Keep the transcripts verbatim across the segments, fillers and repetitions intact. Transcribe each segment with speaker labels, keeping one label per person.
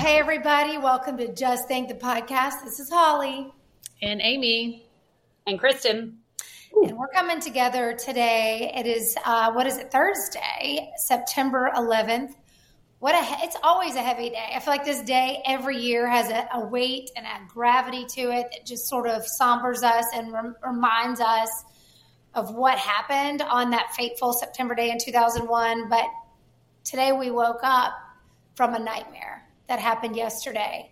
Speaker 1: Hey, everybody. Welcome to Just Think the podcast. This is Holly.
Speaker 2: And Amy.
Speaker 3: And Kristen.
Speaker 1: Ooh. And we're coming together today. It is, uh, what is it, Thursday, September eleventh. What a, it's always a heavy day. I feel like this day every year has a, a weight and a gravity to it that just sort of sombers us and rem- reminds us of what happened on that fateful September day in two thousand one. But today we woke up from a nightmare that happened yesterday.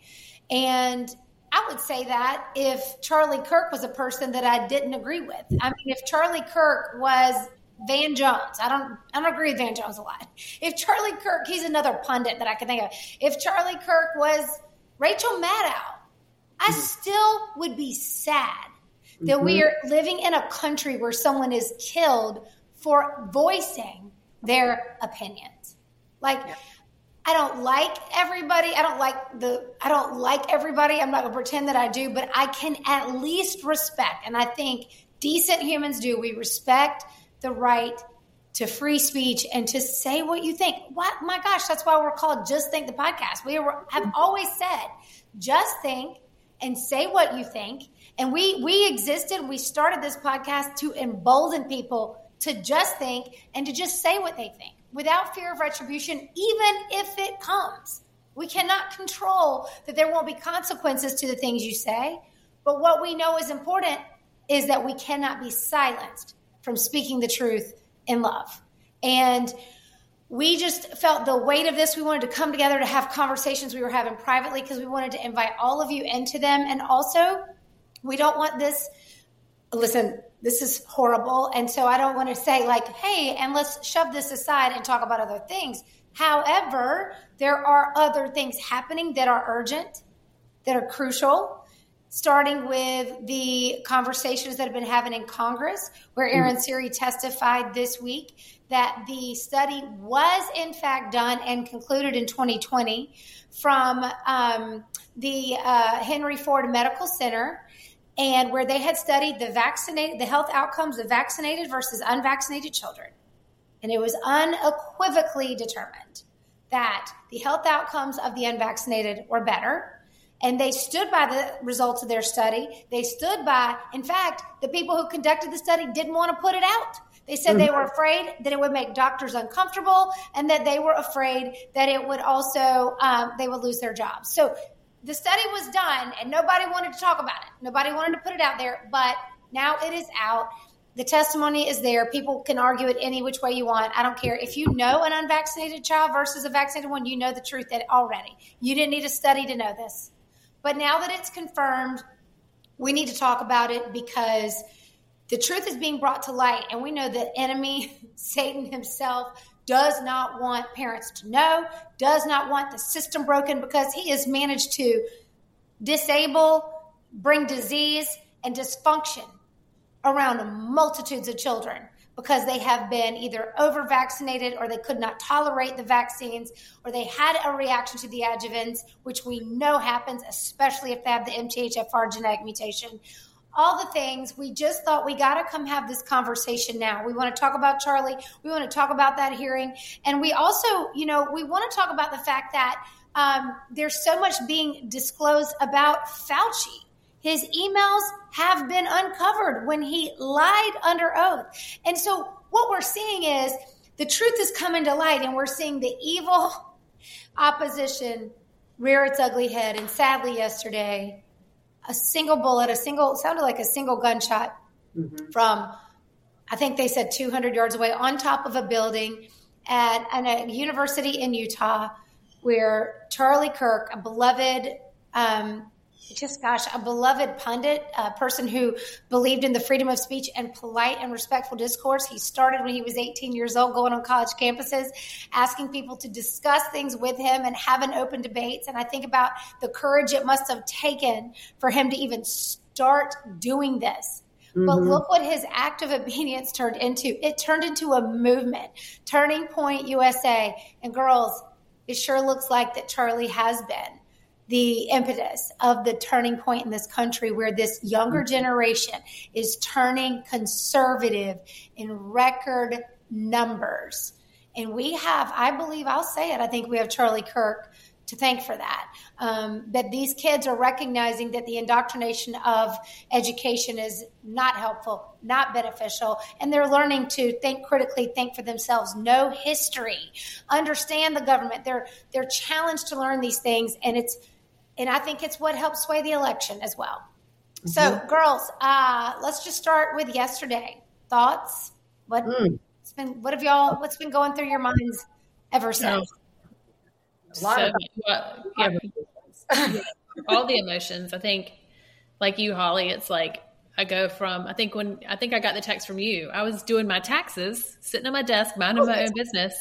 Speaker 1: And I would say that if Charlie Kirk was a person that I didn't agree with. I mean, if Charlie Kirk was Van Jones, I don't I don't agree with Van Jones a lot. If Charlie Kirk, he's another pundit that I can think of. If Charlie Kirk was Rachel Maddow, I still would be sad that mm-hmm. we are living in a country where someone is killed for voicing their opinions. Like, yeah. I don't like everybody. I don't like the, I don't like everybody. I'm not going to pretend that I do, but I can at least respect. And I think decent humans do. We respect the right to free speech and to say what you think. What? My gosh, that's why we're called Just Think the podcast. We were, have always said, just think and say what you think. And we, we existed, we started this podcast to embolden people to just think and to just say what they think, without fear of retribution, even if it comes. We cannot control that there won't be consequences to the things you say. But what we know is important is that we cannot be silenced from speaking the truth in love. And we just felt the weight of this. We wanted to come together to have conversations we were having privately because we wanted to invite all of you into them. And also, we don't want this, listen, this is horrible. And so I don't want to say like, hey, and let's shove this aside and talk about other things. However, there are other things happening that are urgent, that are crucial, starting with the conversations that have been happening in Congress, where Aaron Siri testified this week that the study was in fact done and concluded in twenty twenty from um, the uh, Henry Ford Medical Center, and where they had studied the vaccinated, the health outcomes of vaccinated versus unvaccinated children. And it was unequivocally determined that the health outcomes of the unvaccinated were better. And they stood by the results of their study. They stood by, in fact, the people who conducted the study didn't want to put it out. They said mm-hmm. they were afraid that it would make doctors uncomfortable and that they were afraid that it would also, um, they would lose their jobs. So the study was done and nobody wanted to talk about it. Nobody wanted to put it out there, but now it is out. The testimony is there. People can argue it any which way you want. I don't care. If you know an unvaccinated child versus a vaccinated one, you know the truth already. You didn't need a study to know this. But now that it's confirmed, we need to talk about it because the truth is being brought to light. And we know that enemy, Satan himself, does not want parents to know, does not want the system broken because he has managed to disable, bring disease and dysfunction around multitudes of children because they have been either over-vaccinated or they could not tolerate the vaccines or they had a reaction to the adjuvants, which we know happens, especially if they have the M T H F R genetic mutation. All the things, we just thought we got to come have this conversation now. We want to talk about Charlie. We want to talk about that hearing. And we also, you know, we want to talk about the fact that um, there's so much being disclosed about Fauci. His emails have been uncovered when he lied under oath. And so what we're seeing is the truth is coming to light and we're seeing the evil opposition rear its ugly head. And sadly yesterday, a single bullet, a single, sounded like a single gunshot mm-hmm. from, I think they said two hundred yards away on top of a building at, at a university in Utah where Charlie Kirk, a beloved, um, just gosh, a beloved pundit, a person who believed in the freedom of speech and polite and respectful discourse. He started when he was eighteen years old, going on college campuses, asking people to discuss things with him and having open debates. And I think about the courage it must have taken for him to even start doing this. Mm-hmm. But look what his act of obedience turned into. It turned into a movement. Turning Point U S A. And girls, it sure looks like that Charlie has been the impetus of the turning point in this country where this younger generation is turning conservative in record numbers. And we have, I believe, I'll say it, I think we have Charlie Kirk to thank for that. Um, that these kids are recognizing that the indoctrination of education is not helpful, not beneficial, and they're learning to think critically, think for themselves, know history, understand the government. They're they're challenged to learn these things, and it's and I think it's what helped sway the election as well. Mm-hmm. So, girls, uh, let's just start with yesterday. Thoughts? What? Mm. It's been, what have y'all, what's been going through your minds ever since?
Speaker 2: So, well, yeah, all the emotions. I think, like you, Holly, it's like I go from, I think when, I think I got the text from you. I was doing my taxes, sitting at my desk, minding my own business,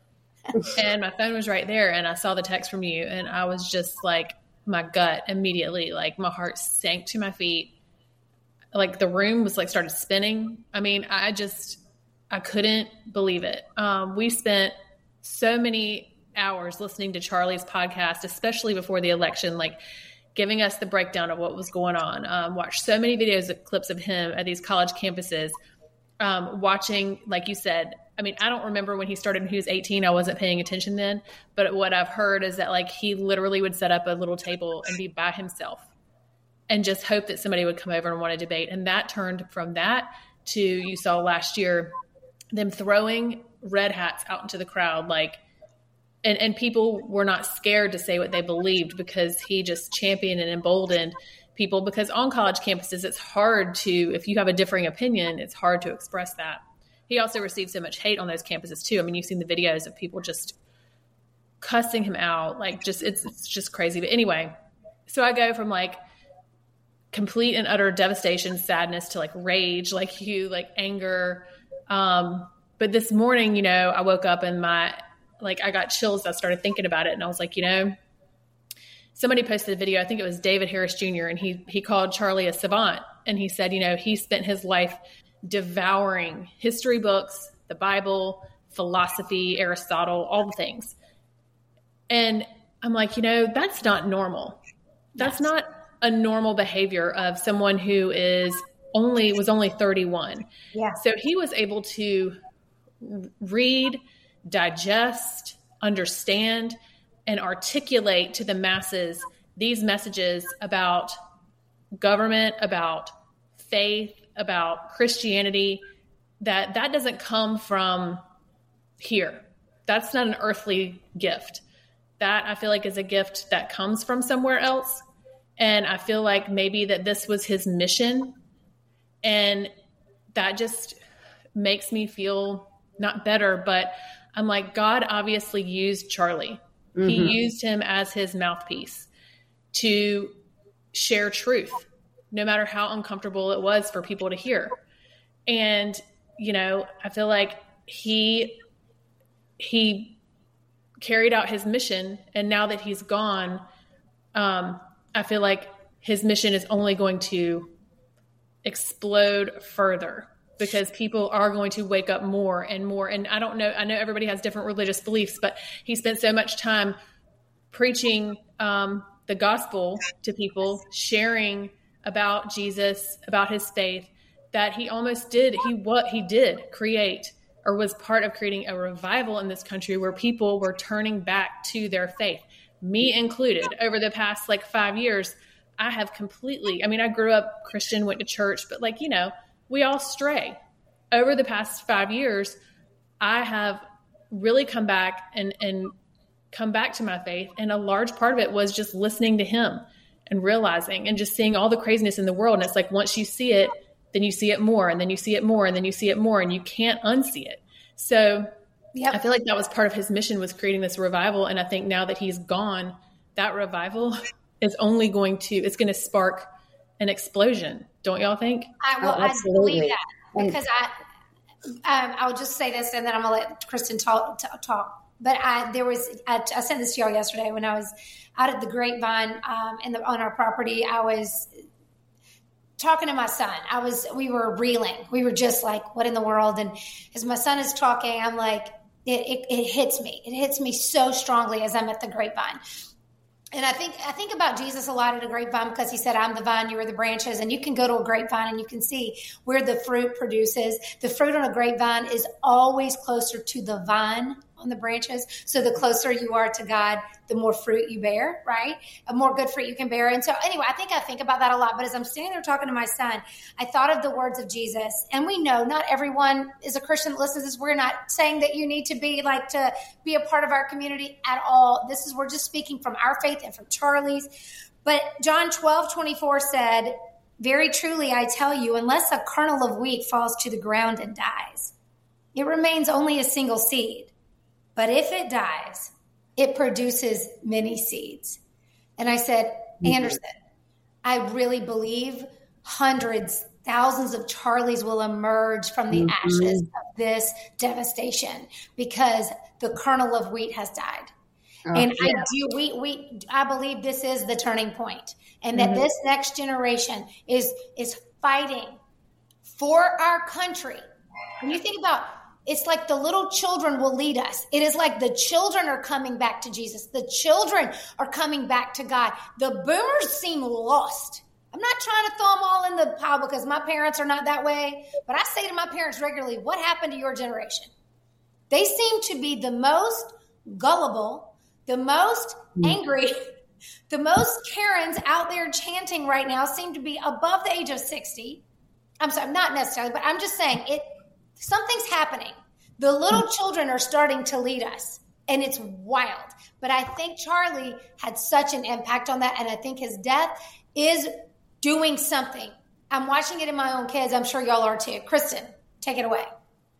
Speaker 2: and my phone was right there, and I saw the text from you, and I was just like, my gut immediately, like my heart sank to my feet. Like the room was like started spinning. I mean, I just, I couldn't believe it. Um, we spent so many hours listening to Charlie's podcast, especially before the election, like giving us the breakdown of what was going on. Um, watched so many videos, of clips of him at these college campuses, um, watching, like you said, I mean, I don't remember when he started when he was eighteen. I wasn't paying attention then, but what I've heard is that like he literally would set up a little table and be by himself and just hope that somebody would come over and want to debate. And that turned from that to, you saw last year, them throwing red hats out into the crowd. Like, and, and people were not scared to say what they believed because he just championed and emboldened people, because on college campuses, it's hard to, if you have a differing opinion, it's hard to express that. He also received so much hate on those campuses too. I mean, you've seen the videos of people just cussing him out. Like just, it's, it's just crazy. But anyway, so I go from like complete and utter devastation, sadness to like rage, like you, like anger. Um, but this morning, you know, I woke up and my, like I got chills. I started thinking about it and I was like, you know, somebody posted a video, I think it was David Harris Junior, and he, he called Charlie a savant. And he said, you know, he spent his life devouring history books, the Bible, philosophy, Aristotle, all the things. And I'm like, you know, that's not normal. That's yes. not a normal behavior of someone who is only, was only thirty-one.
Speaker 1: Yeah.
Speaker 2: So he was able to read, digest, understand, and articulate to the masses these messages about government, about faith, about Christianity, that that doesn't come from here. That's not an earthly gift. That I feel like is a gift that comes from somewhere else. And I feel like maybe that this was his mission. And that just makes me feel not better, but I'm like, God obviously used Charlie. Mm-hmm. He used him as his mouthpiece to share truth, no matter how uncomfortable it was for people to hear. And, you know, I feel like he, he carried out his mission. And now that he's gone, um, I feel like his mission is only going to explode further, because people are going to wake up more and more. And I don't know, I know everybody has different religious beliefs, but he spent so much time preaching um, the gospel to people, sharing about Jesus, about his faith, that he almost did, he what he did create, or was part of creating a revival in this country where people were turning back to their faith, me included. Over the past like five years, I have completely, I mean, I grew up Christian, went to church, but like, you know, we all stray. Over the past five years, I have really come back and, and come back to my faith. And a large part of it was just listening to him and realizing and just seeing all the craziness in the world. And it's like, once you see it, then you see it more, and then you see it more, and then you see it more, and you can't unsee it. So yep. I feel like that was part of his mission, was creating this revival. And I think now that he's gone, that revival is only going to, it's going to spark an explosion. Don't y'all think?
Speaker 1: I, well, oh, I believe that, because I, um, I'll just say this and then I'm going to let Kristen talk, talk. But I, there was, I, I sent this to y'all yesterday when I was out at the Grapevine um, in the, on our property. I was talking to my son. I was, we were reeling. We were just like, what in the world? And as my son is talking, I'm like, it, it, it hits me. It hits me so strongly as I'm at the Grapevine. And I think I think about Jesus a lot at a grapevine, because he said, I'm the vine, you are the branches. And you can go to a grapevine and you can see where the fruit produces. The fruit on a grapevine is always closer to the vine on the branches. So the closer you are to God, the more fruit you bear, right? A more good fruit you can bear. And so anyway, I think I think about that a lot. But as I'm standing there talking to my son, I thought of the words of Jesus. And we know not everyone is a Christian that listens to this. We're not saying that you need to be like to be a part of our community at all. This is, we're just speaking from our faith and from Charlie's. But John twelve twenty-four said, very truly, I tell you, unless a kernel of wheat falls to the ground and dies, it remains only a single seed. But if it dies, it produces many seeds. And I said, Anderson, I really believe hundreds, thousands of Charlies will emerge from the mm-hmm. ashes of this devastation because the kernel of wheat has died. Oh, and yeah. I do, we, we, I believe this is the turning point, and that mm-hmm. this next generation is, is fighting for our country. When you think about, it's like the little children will lead us. It is like the children are coming back to Jesus. The children are coming back to God. The boomers seem lost. I'm not trying to throw them all in the pile because my parents are not that way, but I say to my parents regularly, what happened to your generation? They seem to be the most gullible, the most angry, the most Karens out there chanting right now seem to be above the age of sixty. I'm sorry, not necessarily, but I'm just saying it. Something's happening. The little children are starting to lead us, and it's wild. But I think Charlie had such an impact on that, and I think his death is doing something. I'm watching it in my own kids. I'm sure y'all are too. Kristen, take it away.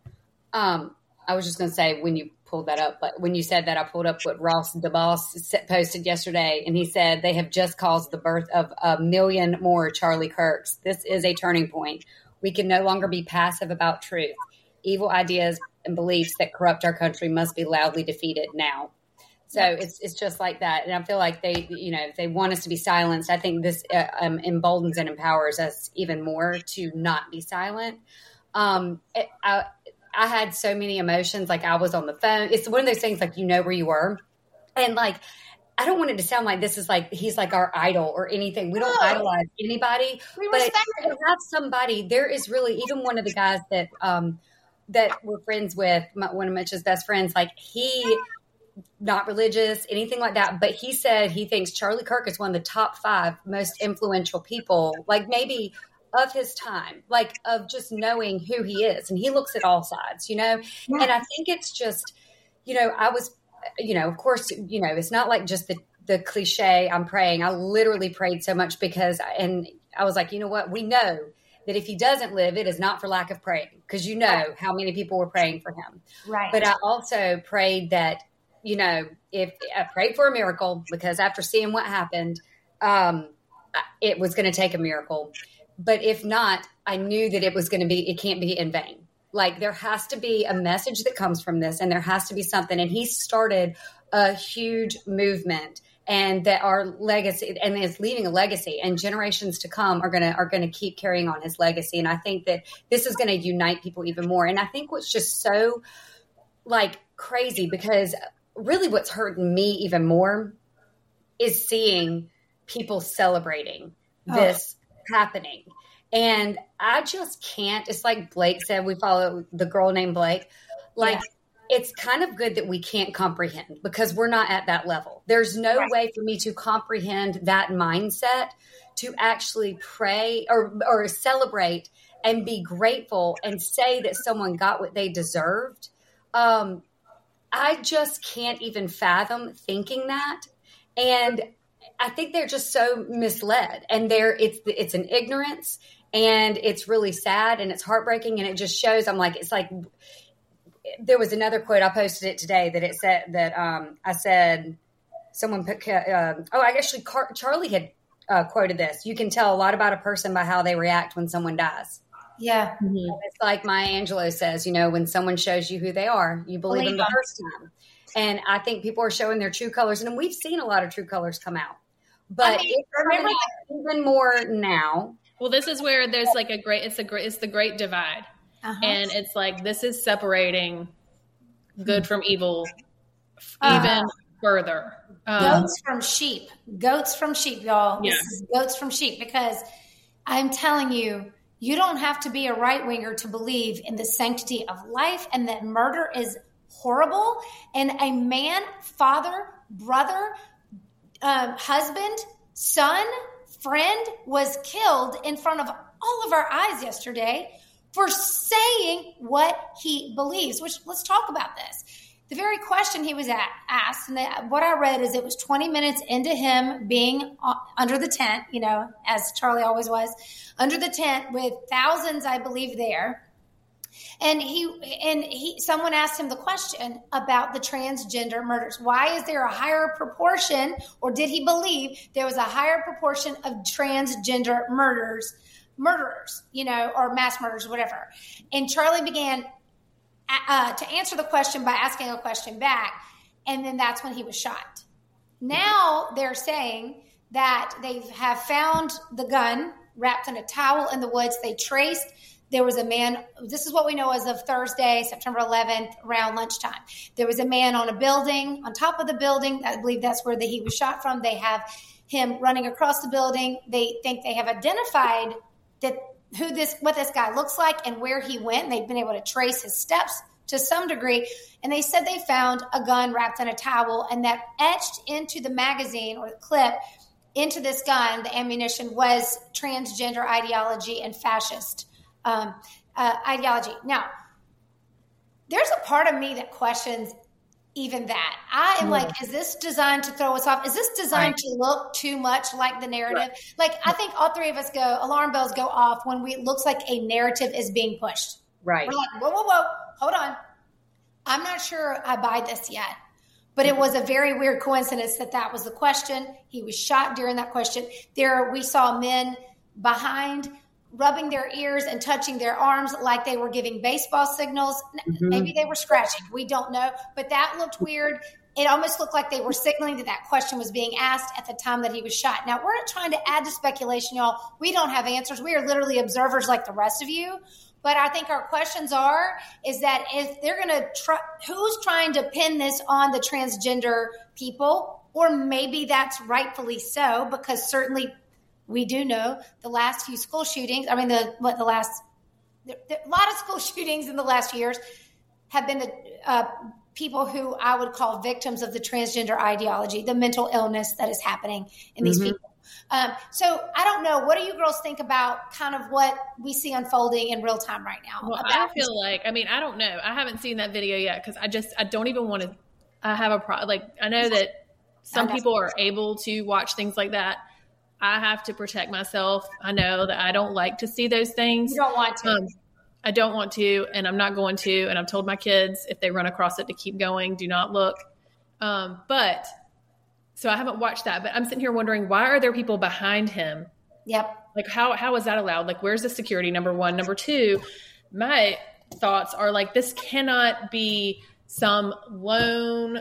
Speaker 3: Um, I was just going to say, when you pulled that up, but when you said that, I pulled up what Ross DeBoss posted yesterday, and he said they have just caused the birth of a million more Charlie Kirks. This is a turning point. We can no longer be passive about truth. Evil ideas and beliefs that corrupt our country must be loudly defeated now. So it's it's just like that. And I feel like they, you know, if they want us to be silenced, I think this uh, um, emboldens and empowers us even more to not be silent. Um, it, I, I had so many emotions. Like I was on the phone. It's one of those things like, you know, where you were. And like, I don't want it to sound like this is like, he's like our idol or anything. We don't no. idolize anybody,
Speaker 1: we
Speaker 3: but
Speaker 1: respect
Speaker 3: to have somebody, there is really, even one of the guys that, um, that we're friends with, my, one of Mitch's best friends, like he, not religious, anything like that. But he said he thinks Charlie Kirk is one of the top five most influential people, like maybe of his time, like of just knowing who he is. And he looks at all sides, you know? Yeah. And I think it's just, you know, I was, you know, of course, you know, it's not like just the, the cliche, I'm praying. I literally prayed so much because, and I was like, you know what? We know that if he doesn't live, it is not for lack of praying, because you know how many people were praying for him.
Speaker 1: Right.
Speaker 3: But I also prayed that, you know, if I prayed for a miracle, because after seeing what happened, um, it was going to take a miracle. But if not, I knew that it was going to be, it can't be in vain. Like there has to be a message that comes from this, and there has to be something. And he started a huge movement, and that our legacy, and is leaving a legacy, and generations to come are going to, are going to keep carrying on his legacy. And I think that this is going to unite people even more. And I think what's just so like crazy, because really what's hurting me even more is seeing people celebrating this oh. happening. And I just can't, it's like Blake said, we follow the girl named Blake. Like yeah. it's kind of good that we can't comprehend, because we're not at that level. There's no right. way for me to comprehend that mindset, to actually pray or, or celebrate and be grateful and say that someone got what they deserved. Um, I just can't even fathom thinking that. And I think they're just so misled, and they're, it's, it's an ignorance, and it's really sad, and it's heartbreaking. And it just shows, I'm like, it's like, there was another quote, I posted it today, that it said that, um, I said, someone put, uh, oh, I actually, Car- Charlie had uh, quoted this. You can tell a lot about a person by how they react when someone dies.
Speaker 1: Yeah.
Speaker 3: Mm-hmm. It's like Maya Angelou says, you know, when someone shows you who they are, you believe, believe them the first time. And I think people are showing their true colors. And we've seen a lot of true colors come out. But I mean, it's remember even more now.
Speaker 2: Well, this is where there's like a great, it's a great, it's the great divide. Uh-huh. And it's like, this is separating good from evil even uh-huh. further.
Speaker 1: Um, goats from sheep, goats from sheep, y'all.
Speaker 2: Yeah.
Speaker 1: This is goats from sheep, because I'm telling you, you don't have to be a right winger to believe in the sanctity of life, and that murder is horrible. And a man, father, brother, um, husband, son, friend was killed in front of all of our eyes yesterday for saying what he believes, which let's talk about this. The very question he was at, asked, and the, what I read is it was twenty minutes into him being under the tent, you know, as Charlie always was, under the tent with thousands, I believe, there. And he and he someone asked him the question about the transgender murders. Why is there a higher proportion, or did he believe there was a higher proportion of transgender murders, murderers, you know, or mass murders, whatever? And Charlie began uh, to answer the question by asking a question back, and then that's when he was shot. Now they're saying that they have found the gun wrapped in a towel in the woods. They traced. There was a man, this is what we know as of Thursday, September eleventh, around lunchtime. There was a man on a building, on top of the building. I believe that's where the, he was shot from. They have him running across the building. They think they have identified that who this, what this guy looks like and where he went. And they've been able to trace his steps to some degree. And they said they found a gun wrapped in a towel, and that etched into the magazine or the clip into this gun, the ammunition, was transgender ideology and fascist Um, uh, ideology. Now, there's a part of me that questions even that. I am yeah. like, is this designed to throw us off? Is this designed right. to look too much like the narrative? Right. Like, I think all three of us go, alarm bells go off when we, it looks like a narrative is being pushed.
Speaker 3: Right.
Speaker 1: We're like, whoa, whoa, whoa, hold on. I'm not sure I buy this yet. But it was a very weird coincidence that that was the question. He was shot during that question. There, we saw men behind rubbing their ears and touching their arms like they were giving baseball signals. Mm-hmm. Maybe they were scratching. We don't know. But that looked weird. It almost looked like they were signaling that that question was being asked at the time that he was shot. Now, we're not trying to add to speculation, y'all. We don't have answers. We are literally observers like the rest of you. But I think our questions are, is that if they're going to try, who's trying to pin this on the transgender people? Or maybe that's rightfully so, because certainly we do know the last few school shootings, I mean, the what the last, the, the, a lot of school shootings in the last few years have been the uh, people who I would call victims of the transgender ideology, the mental illness that is happening in these mm-hmm. people. Um, so I don't know. What do you girls think about kind of what we see unfolding in real time right now?
Speaker 2: Well, I feel like, I mean, I don't know. I haven't seen that video yet because I just, I don't even want to, I have a pro, like, I know that some people are able to watch things like that. I have to protect myself. I know that I don't like to see those things.
Speaker 1: You don't want to. Um,
Speaker 2: I don't want to, and I'm not going to. And I've told my kids if they run across it to keep going, do not look. Um, but so I haven't watched that, but I'm sitting here wondering, why are there people behind him?
Speaker 1: Yep.
Speaker 2: Like how, how is that allowed? Like, where's the security? Number one. Number two, my thoughts are like, this cannot be some lone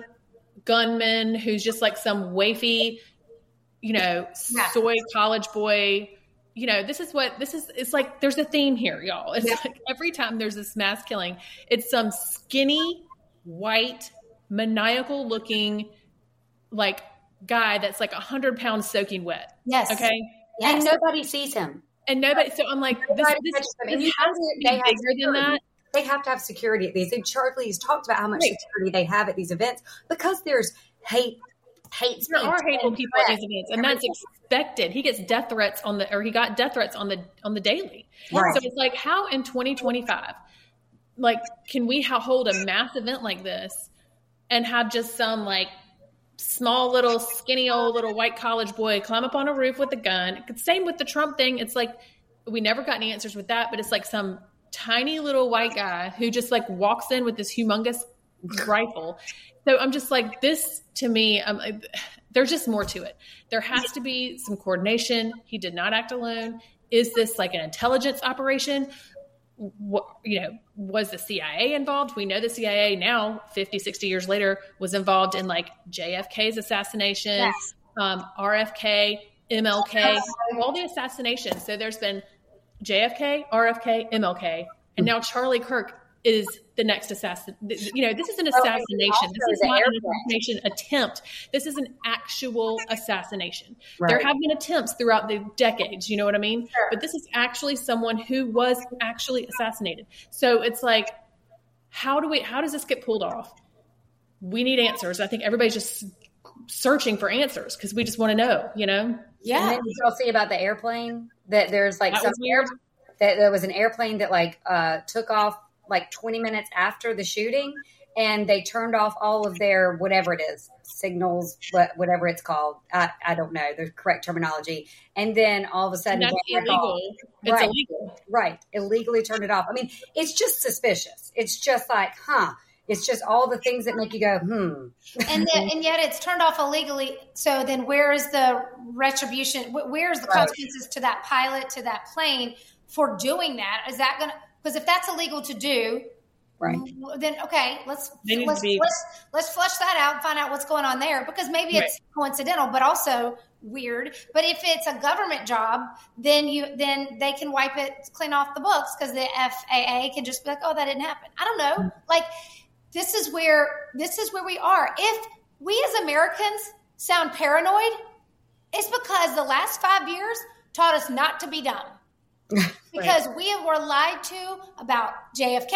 Speaker 2: gunman who's just like some wafy, you know, yeah. soy college boy, you know, this is what this is. It's like, there's a theme here, y'all. It's yeah. like every time there's this mass killing, it's some skinny, white, maniacal looking, like guy that's like a hundred pounds soaking wet.
Speaker 1: Yes.
Speaker 2: Okay.
Speaker 3: Yes. And nobody sees him.
Speaker 2: And nobody. So I'm like, this, this, this, this has to be bigger than that.
Speaker 3: They have to have security at these. And Charlie's talked about how much right. security they have at these events because there's hate. Hate
Speaker 2: there are hateful people at these events, and that's expected. He gets death threats on the, or he got death threats on the on the daily. Right. So it's like, how in twenty twenty-five, like, can we ha- hold a mass event like this and have just some like small little skinny old little white college boy climb up on a roof with a gun? Same with the Trump thing. It's like we never got any answers with that, but it's like some tiny little white guy who just like walks in with this humongous rifle. So I'm just like, this to me, um, there's just more to it. There has to be some coordination. He did not act alone. Is this like an intelligence operation? What, you know, was the C I A involved? We know the C I A now, fifty, sixty years later, was involved in like J F K's assassination, yes. um, R F K, M L K, all the assassinations. So there's been J F K, R F K, M L K, and now Charlie Kirk is the next assassin. You know, this is an assassination. This is not an assassination attempt. This is an actual assassination. Right. There have been attempts throughout the decades, you know what I mean? Sure. But this is actually someone who was actually assassinated. So it's like, how do we, how does this get pulled off? we need answers. I think everybody's just searching for answers because we just want to know, you know?
Speaker 3: Yeah. And then did y'all see about the airplane that there's like
Speaker 2: that
Speaker 3: some
Speaker 2: was weird.
Speaker 3: that there was an airplane that like uh, took off like twenty minutes after the shooting, and they turned off all of their whatever it is signals, whatever it's called. I, I don't know the correct terminology. And then all of a sudden,
Speaker 2: that's illegal. It's
Speaker 3: right,
Speaker 2: illegal.
Speaker 3: Right. Illegally turned it off. I mean, it's just suspicious. It's just like, huh. It's just all the things that make you go, hmm.
Speaker 1: and, the, and yet it's turned off illegally. So then where is the retribution? Where is the
Speaker 3: Right.
Speaker 1: consequences to that pilot, to that plane for doing that? Is that going to, because if that's illegal to do,
Speaker 3: Right.
Speaker 1: then okay, let's
Speaker 2: They need
Speaker 1: let's,
Speaker 2: to be-
Speaker 1: let's let's flush that out and find out what's going on there, because maybe it's coincidental, but also weird. But if it's a government job, then you then they can wipe it clean off the books because the F A A can just be like, oh, that didn't happen. I don't know. Like this is where this is where we are. If we as Americans sound paranoid, it's because the last five years taught us not to be dumb. Because right. we were lied to about J F K,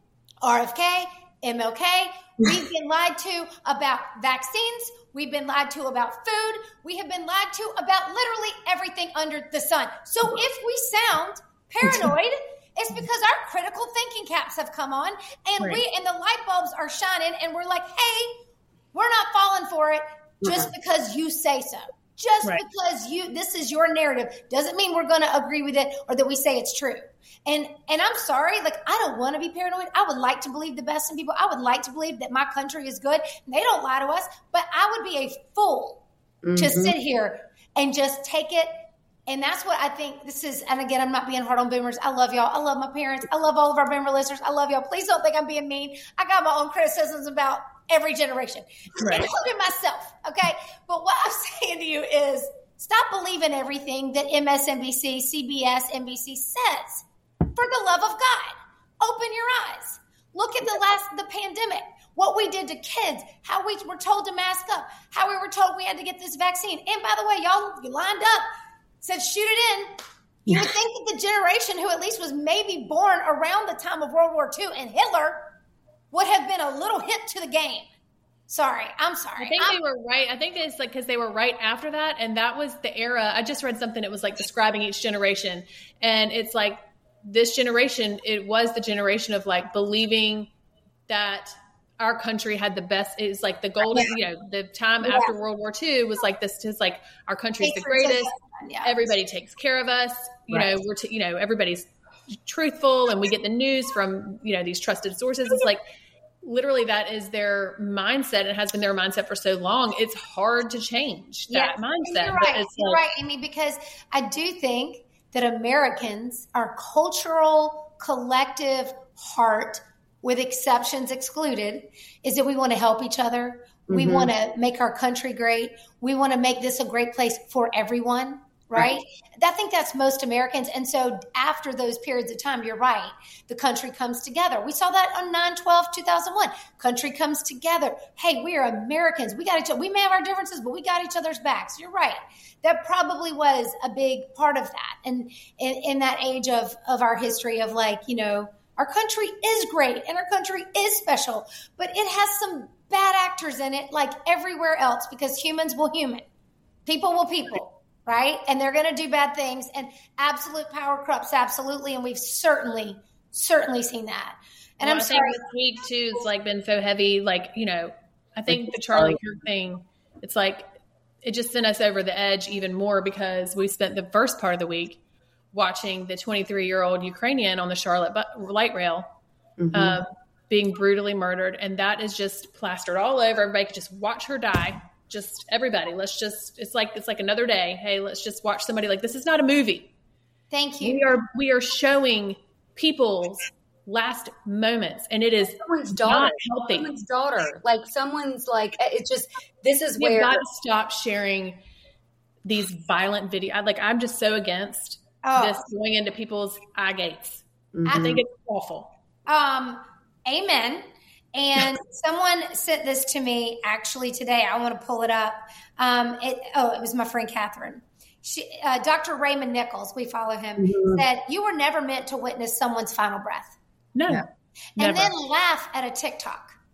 Speaker 1: R F K, M L K. We've been lied to about vaccines. We've been lied to about food. We have been lied to about literally everything under the sun. So if we sound paranoid, it's because our critical thinking caps have come on, and right. we and the light bulbs are shining, and we're like, hey, we're not falling for it just uh-huh. because you say so. Just right. because you this is your narrative doesn't mean we're going to agree with it or that we say it's true. And and I'm sorry, like I don't want to be paranoid. I would like to believe the best in people. I would like to believe that my country is good. They don't lie to us, but I would be a fool mm-hmm. to sit here and just take it. And that's what I think this is. And again, I'm not being hard on boomers. I love y'all. I love my parents. I love all of our boomer listeners. I love y'all. Please don't think I'm being mean. I got my own criticisms about every generation, right. including myself. Okay. But what I'm saying to you is stop believing everything that M S N B C, C B S, N B C says. For the love of God, open your eyes. Look at the last, the pandemic, what we did to kids, how we were told to mask up, how we were told we had to get this vaccine. And by the way, y'all, you lined up, said shoot it in. You would think that the generation who at least was maybe born around the time of World War Two and Hitler would have been a little hip to the game. Sorry, I'm sorry.
Speaker 2: I think
Speaker 1: I'm,
Speaker 2: they were right. I think it's like because they were right after that, and that was the era. I just read something that was like describing each generation, and it's like this generation, it was the generation of like believing that our country had the best. It's like the golden, you know, the time yeah. after World War Two was like this. Is like our country's the greatest. Yeah. Everybody takes care of us. You right. know, we're t- you know everybody's truthful, and we get the news from you know these trusted sources. It's like. Literally, that is their mindset. It has been their mindset for so long. It's hard to change that
Speaker 1: yes.
Speaker 2: mindset.
Speaker 1: You're right. It's You're like, right, Amy, because I do think that Americans, our cultural, collective heart, with exceptions excluded, is that we want to help each other. Mm-hmm. We want to make our country great. We want to make this a great place for everyone. Right? right. I think that's most Americans. And so after those periods of time, you're right. The country comes together. We saw that on nine twelve two thousand one. Country comes together. Hey, we are Americans. We got each other. We may have our differences, but we got each other's backs. You're right. That probably was a big part of that. And in, in that age of, of our history of like, you know, our country is great and our country is special, but it has some bad actors in it like everywhere else because humans will human. People will people. Right? And they're going to do bad things, and absolute power corrupts absolutely. And we've certainly, certainly seen that. And
Speaker 2: well,
Speaker 1: I'm
Speaker 2: I
Speaker 1: sorry.
Speaker 2: think this week too, it's like been so heavy. Like, you know, I think the Charlie Kirk thing, it's like, it just sent us over the edge even more because we spent the first part of the week watching the twenty-three year old Ukrainian on the Charlotte light rail, mm-hmm. um, being brutally murdered. And that is just plastered all over. Everybody could just watch her die. Just everybody, let's just, it's like, it's like another day. Hey, let's just watch somebody like, this is not a movie.
Speaker 1: Thank you.
Speaker 2: We are, we are showing people's last moments and it is
Speaker 3: someone's daughter,
Speaker 2: not healthy.
Speaker 3: Someone's daughter, like someone's like, it's just, this is
Speaker 2: We've
Speaker 3: where.
Speaker 2: got to stop sharing these violent videos. Like, I'm just so against oh. this going into people's eye gates. Mm-hmm. I think it's awful.
Speaker 1: Um, amen. And someone sent this to me actually today. I want to pull it up. Um, it, oh, it was my friend Catherine. She, uh, Doctor Raymond Nichols, we follow him, mm-hmm. said, you were never meant to witness someone's final breath.
Speaker 2: No.
Speaker 1: And
Speaker 2: never.
Speaker 1: then laugh at a TikTok.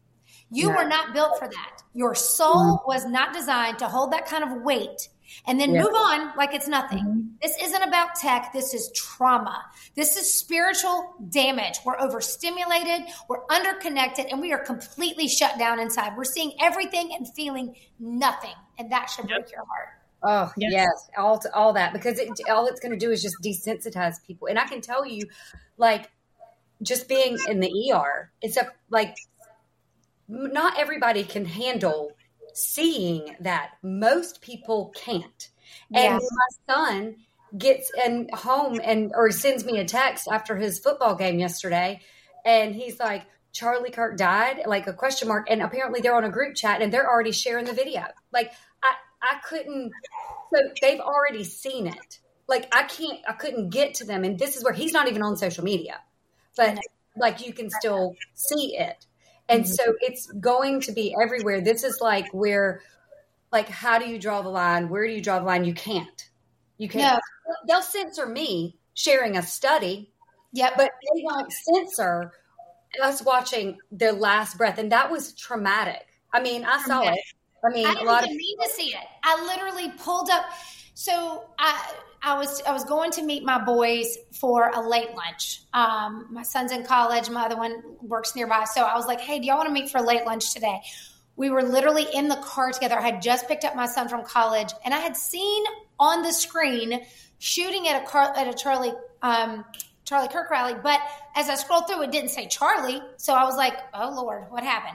Speaker 1: You
Speaker 3: No.
Speaker 1: were not built for that. Your soul was not designed to hold that kind of weight and then
Speaker 3: Yeah.
Speaker 1: move on like it's nothing.
Speaker 3: Mhm.
Speaker 1: This isn't about tech. This is trauma. This is spiritual damage. We're overstimulated. We're underconnected, and we are completely shut down inside. We're seeing everything and feeling nothing, and that should break your heart.
Speaker 3: Oh,
Speaker 2: Yes.
Speaker 3: yes, all to, all that, because it, all it's going to do is just desensitize people. And I can tell you, like, just being in the E R, it's a, like, not everybody can handle seeing that. Most people can't. And
Speaker 1: Yes.
Speaker 3: my son gets in home and or sends me a text after his football game yesterday, and he's like, Charlie Kirk died, like a question mark. And apparently they're on a group chat and they're already sharing the video. Like, I, I couldn't, so they've already seen it. Like, I can't, I couldn't get to them. And this is where he's not even on social media, but like you can still see it. And
Speaker 1: Mm-hmm.
Speaker 3: so it's going to be everywhere. This is like where, like, how do you draw the line? Where do you draw the line? You can't. You can't.
Speaker 1: No.
Speaker 3: They'll censor me sharing a study,
Speaker 1: Yep.
Speaker 3: but they won't censor us watching their last breath. And that was traumatic. I mean, I saw it. I mean,
Speaker 1: I
Speaker 3: a
Speaker 1: didn't
Speaker 3: lot
Speaker 1: even
Speaker 3: of
Speaker 1: need to see it. I literally pulled up. So I I was I was going to meet my boys for a late lunch. Um, my son's in college. My other one works nearby. So I was like, hey, do y'all want to meet for a late lunch today? We were literally in the car together. I had just picked up my son from college, and I had seen on the screen shooting at a car at a Charlie um, Charlie Kirk rally. But as I scrolled through, it didn't say Charlie. So I was like, oh Lord, what happened?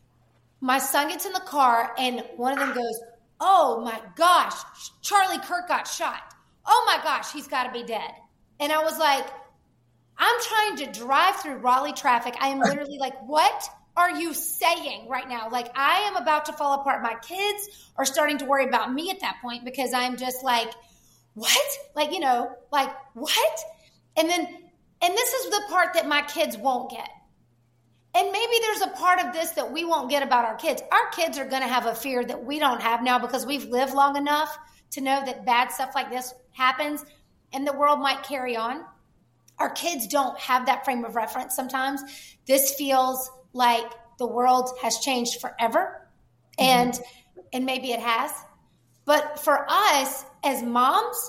Speaker 1: My son gets in the car, and one of them goes, oh my gosh, Charlie Kirk got shot. Oh my gosh, he's got to be dead. And I was like, I'm trying to drive through Raleigh traffic. I am literally like, what are you saying right now? Like, I am about to fall apart. My kids are starting to worry about me at that point because I'm just like, what? Like, you know, like, what? And then, and this is the part that my kids won't get. And maybe there's a part of this that we won't get about our kids. Our kids are going to have a fear that we don't have now because we've lived long enough to know that bad stuff like this happens and the world might carry on. Our kids don't have that frame of reference sometimes. This feels like the world has changed forever, and mm-hmm. and maybe it has. But for us as moms,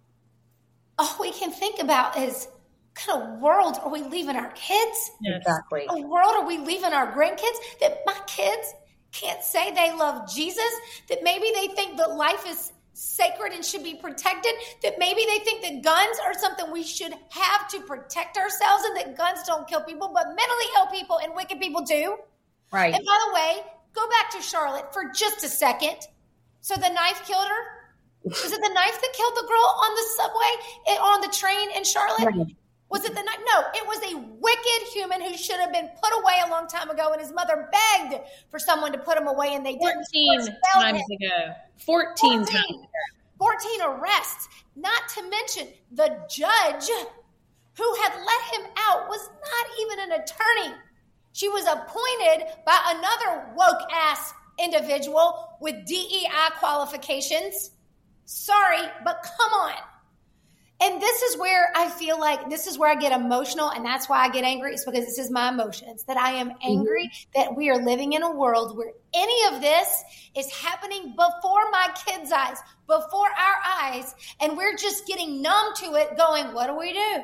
Speaker 1: all we can think about is what kind of world are we leaving our kids?
Speaker 2: Yes.
Speaker 3: Exactly.
Speaker 1: What world are we leaving our grandkids? That my kids can't say they love Jesus, that maybe they think that life is sacred and should be protected, that maybe they think that guns are something we should have to protect ourselves, and that guns don't kill people, but mentally ill people and wicked people do.
Speaker 3: Right.
Speaker 1: And by the way, go back to Charlotte for just a second. So the knife killed her? Was it the knife that killed the girl on the subway, on the train in Charlotte?
Speaker 3: Right.
Speaker 1: Was it the knife? No, it was a wicked human who should have been put away a long time ago, and his mother begged for someone to put him away, and they didn't.
Speaker 2: fourteen times ago. fourteen, fourteen times.
Speaker 1: fourteen arrests, not to mention the judge who had let him out was not even an attorney. She was appointed by another woke-ass individual with D E I qualifications. Sorry, but come on. And this is where I feel like this is where I get emotional, and that's why I get angry. It's because this is my emotions, that I am angry mm-hmm. that we are living in a world where any of this is happening before my kids' eyes, before our eyes, and we're just getting numb to it going, what do we do?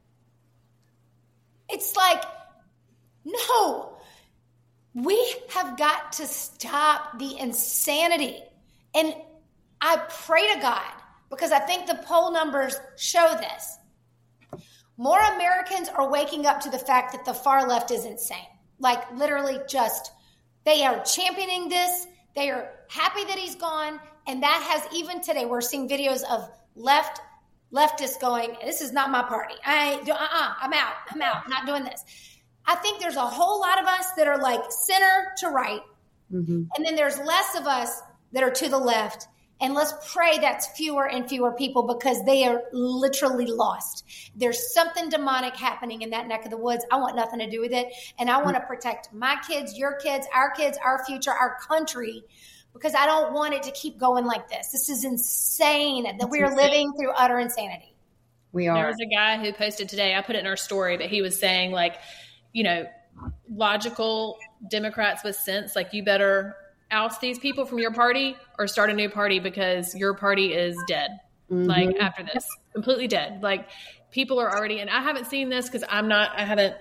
Speaker 1: It's like, no, we have got to stop the insanity. And I pray to God, because I think the poll numbers show this. More Americans are waking up to the fact that the far left is insane. Like, literally just, they are championing this. They are happy that he's gone. And that has, even today, we're seeing videos of left leftists going, this is not my party. I ain't, uh-uh, I'm out. I'm out. I'm not doing this. I think there's a whole lot of us that are like center to right. Mm-hmm. And then there's less of us that are to the left. And let's pray that's fewer and fewer people, because they are literally lost. There's something demonic happening in that neck of the woods. I want nothing to do with it. And I want to protect my kids, your kids, our kids, our future, our country, because I don't want it to keep going like this. This is insane that we are living through utter insanity.
Speaker 3: We are.
Speaker 2: There was a guy who posted today, I put it in our story, but he was saying, like, you know, logical Democrats with sense, like, you better oust these people from your party or start a new party because your party is dead. Mm-hmm. Like, after this, completely dead. Like, people are already, and I haven't seen this because I'm not, I haven't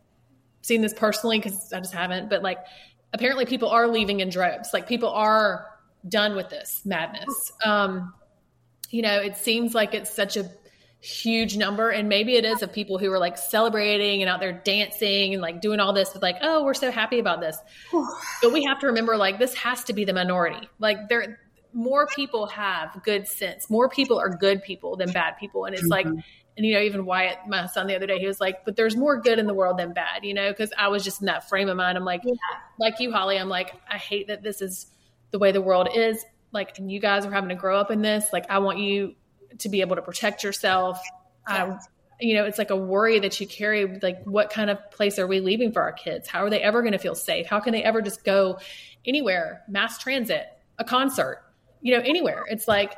Speaker 2: seen this personally because I just haven't, but like, apparently people are leaving in droves. Like, people are done with this madness. Um, you know, it seems like it's such a huge number, and maybe it is, of people who are like celebrating and out there dancing and like doing all this with like, oh, we're so happy about this. But we have to remember, like, this has to be the minority. Like, there, more people have good sense. More people are good people than bad people. And it's mm-hmm. like, and, you know, even Wyatt, my son, the other day, he was like, but there's more good in the world than bad, you know, because I was just in that frame of mind. I'm like, yeah. like you, Holly, I'm like, I hate that this is the way the world is. Like, and you guys are having to grow up in this. Like, I want you to be able to protect yourself. Yeah. I, you know, it's like a worry that you carry, like, what kind of place are we leaving for our kids? How are they ever going to feel safe? How can they ever just go anywhere, mass transit, a concert, you know, anywhere? It's like,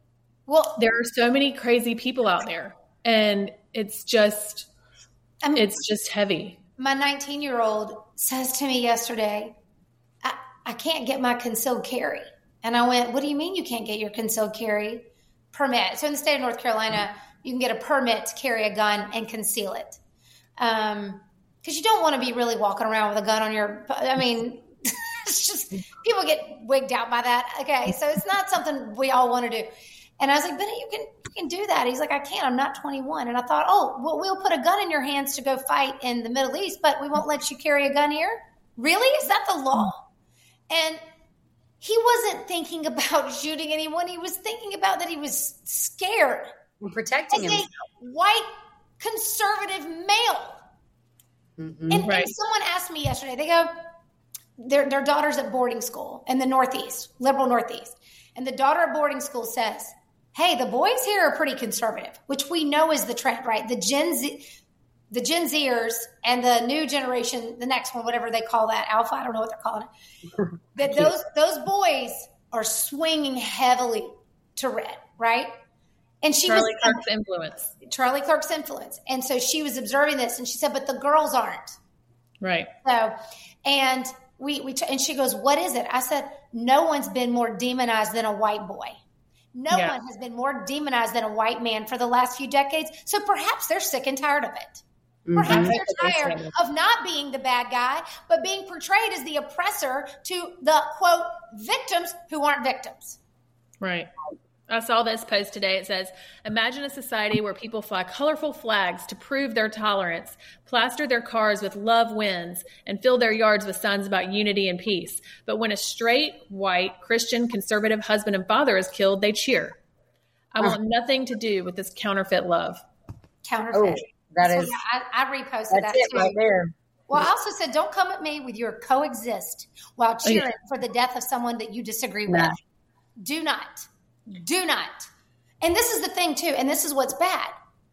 Speaker 2: well, there are so many crazy people out there, and it's just, I mean, it's just heavy.
Speaker 1: My nineteen year old says to me yesterday, I, I can't get my concealed carry. And I went, what do you mean you can't get your concealed carry permit? So in the state of North Carolina, you can get a permit to carry a gun and conceal it. Um, cause you don't want to be really walking around with a gun on your, I mean, it's just, people get wigged out by that. Okay. So it's not something we all want to do. And I was like, Benny, you can, you can do that. He's like, I can't, I'm not twenty-one. And I thought, oh, well, we'll put a gun in your hands to go fight in the Middle East, but we won't let you carry a gun here. Really? Is that the law? And he wasn't thinking about shooting anyone. He was thinking about that he was scared.
Speaker 3: And protecting
Speaker 1: As
Speaker 3: himself.
Speaker 1: a white conservative male. Mm-hmm. And, right. and someone asked me yesterday, they go, their, their daughter's at boarding school in the Northeast, liberal Northeast. And the daughter at boarding school says, hey, the boys here are pretty conservative, which we know is the trend, right? The Gen Z, the Gen Zers and the new generation, the next one, whatever they call that, alpha, I don't know what they're calling it. That those those boys are swinging heavily to red, right? And she
Speaker 2: Charlie
Speaker 1: was
Speaker 2: Clark's influence.
Speaker 1: Charlie Clark's influence. And so she was observing this, and she said, but the girls aren't.
Speaker 2: Right.
Speaker 1: So, and we, we, and she goes, what is it? I said, no one's been more demonized than a white boy. No yeah. one has been more demonized than a white man for the last few decades. So perhaps they're sick and tired of it. Perhaps mm-hmm. they're tired of not being the bad guy, but being portrayed as the oppressor to the, quote, victims who aren't victims.
Speaker 2: Right. I saw this post today. It says, imagine a society where people fly colorful flags to prove their tolerance, plaster their cars with love wins, and fill their yards with signs about unity and peace. But when a straight, white, Christian, conservative husband and father is killed, they cheer. I want nothing to do with this counterfeit love.
Speaker 1: Counterfeit. Oh.
Speaker 3: That
Speaker 1: so,
Speaker 3: is,
Speaker 1: yeah, I, I reposted
Speaker 3: that's
Speaker 1: that
Speaker 3: it
Speaker 1: too.
Speaker 3: right there.
Speaker 1: Well, I also said, don't come at me with your coexist while cheering oh, yeah. for the death of someone that you disagree with.
Speaker 3: No.
Speaker 1: Do not. Do not. And this is the thing too, and this is what's bad.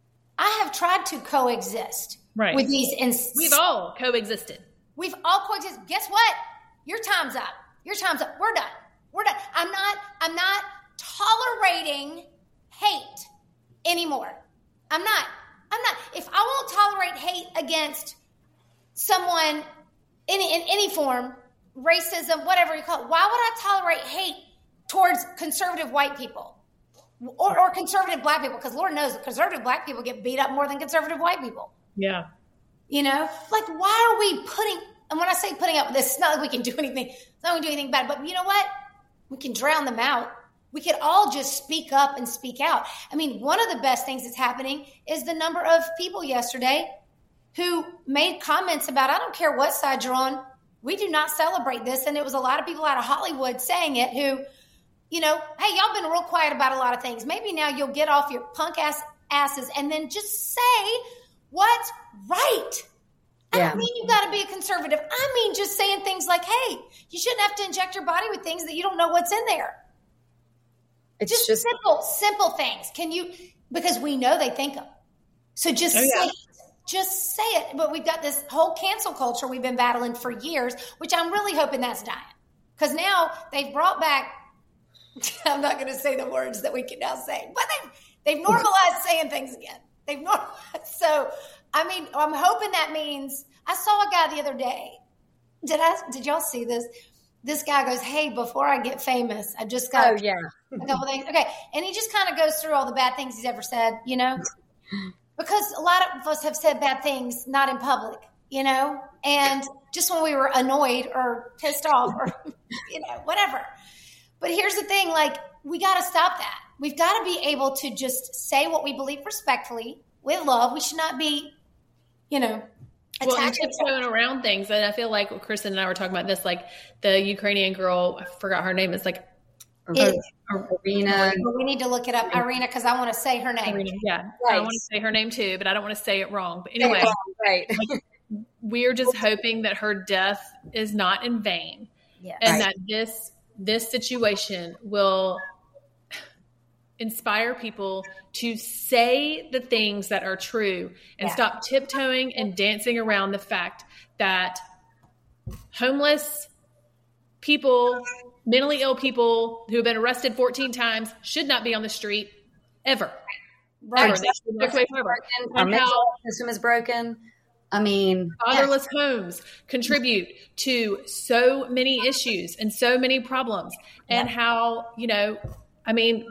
Speaker 1: I have tried to coexist
Speaker 2: right.
Speaker 1: with these. Ins-
Speaker 2: We've all coexisted.
Speaker 1: We've all coexisted. Guess what? Your time's up. Your time's up. We're done. We're done. I'm not, I'm not tolerating hate anymore. I'm not. I'm not. If I won't tolerate hate against someone in, in any form, racism, whatever you call it, why would I tolerate hate towards conservative white people or, or conservative black people? Because Lord knows conservative black people get beat up more than conservative white people.
Speaker 2: Yeah.
Speaker 1: You know, like, why are we putting, and when I say putting up with this, it's not like we can do anything, it's not like we can do anything bad, but you know what? We can drown them out. We could all just speak up and speak out. I mean, one of the best things that's happening is the number of people yesterday who made comments about, I don't care what side you're on, we do not celebrate this. And it was a lot of people out of Hollywood saying it who, you know, hey, y'all been real quiet about a lot of things. Maybe now you'll get off your punk ass asses and then just say what's right. I
Speaker 3: Yeah.
Speaker 1: don't mean you got to be a conservative. I mean just saying things like, hey, you shouldn't have to inject your body with things that you don't know what's in there.
Speaker 3: It's
Speaker 1: Just,
Speaker 3: just,
Speaker 1: simple, simple things. Can you, because we know they think them. So just
Speaker 2: Oh,
Speaker 1: say
Speaker 2: yeah.
Speaker 1: it. Just say it. But we've got this whole cancel culture we've been battling for years, which I'm really hoping that's dying. Because now they've brought back, I'm not going to say the words that we can now say, but they've, they've normalized saying things again. They've normalized. So I mean, I'm hoping that means I saw a guy the other day. Did I? Did y'all see this? This guy goes, "Hey, before I get famous, I just got
Speaker 3: oh yeah
Speaker 1: a couple things." Okay, and he just kind of goes through all the bad things he's ever said, you know, because a lot of us have said bad things not in public, you know, and just when we were annoyed or pissed off or you know whatever. But here's the thing: like we got to stop that. We've got to be able to just say what we believe respectfully with love. We should not be, you know.
Speaker 2: Well, and tiptoeing around things. And I feel like Kristen and I were talking about this, like the Ukrainian girl, I forgot her name. It's like
Speaker 1: it,
Speaker 3: Irina.
Speaker 1: We need to look it up, Irina, because I want to say her name.
Speaker 2: Irina, yeah,
Speaker 3: right.
Speaker 2: I want to say her name too, but I don't want to say it wrong. But anyway,
Speaker 3: right.
Speaker 2: like, we're just hoping that her death is not in vain,
Speaker 1: yes.
Speaker 2: and
Speaker 3: right.
Speaker 2: that this this situation will inspire people to say the things that are true and
Speaker 1: yeah.
Speaker 2: stop tiptoeing and dancing around the fact that homeless people, mentally ill people who have been arrested fourteen times should not be on the street ever.
Speaker 1: Right.
Speaker 2: Ever. They should walk away forever.
Speaker 3: Our
Speaker 2: And
Speaker 3: mental
Speaker 2: how
Speaker 3: system is broken. I mean,
Speaker 2: fatherless homes contribute to so many issues and so many problems, and
Speaker 1: Yeah.
Speaker 2: how, you know, I mean,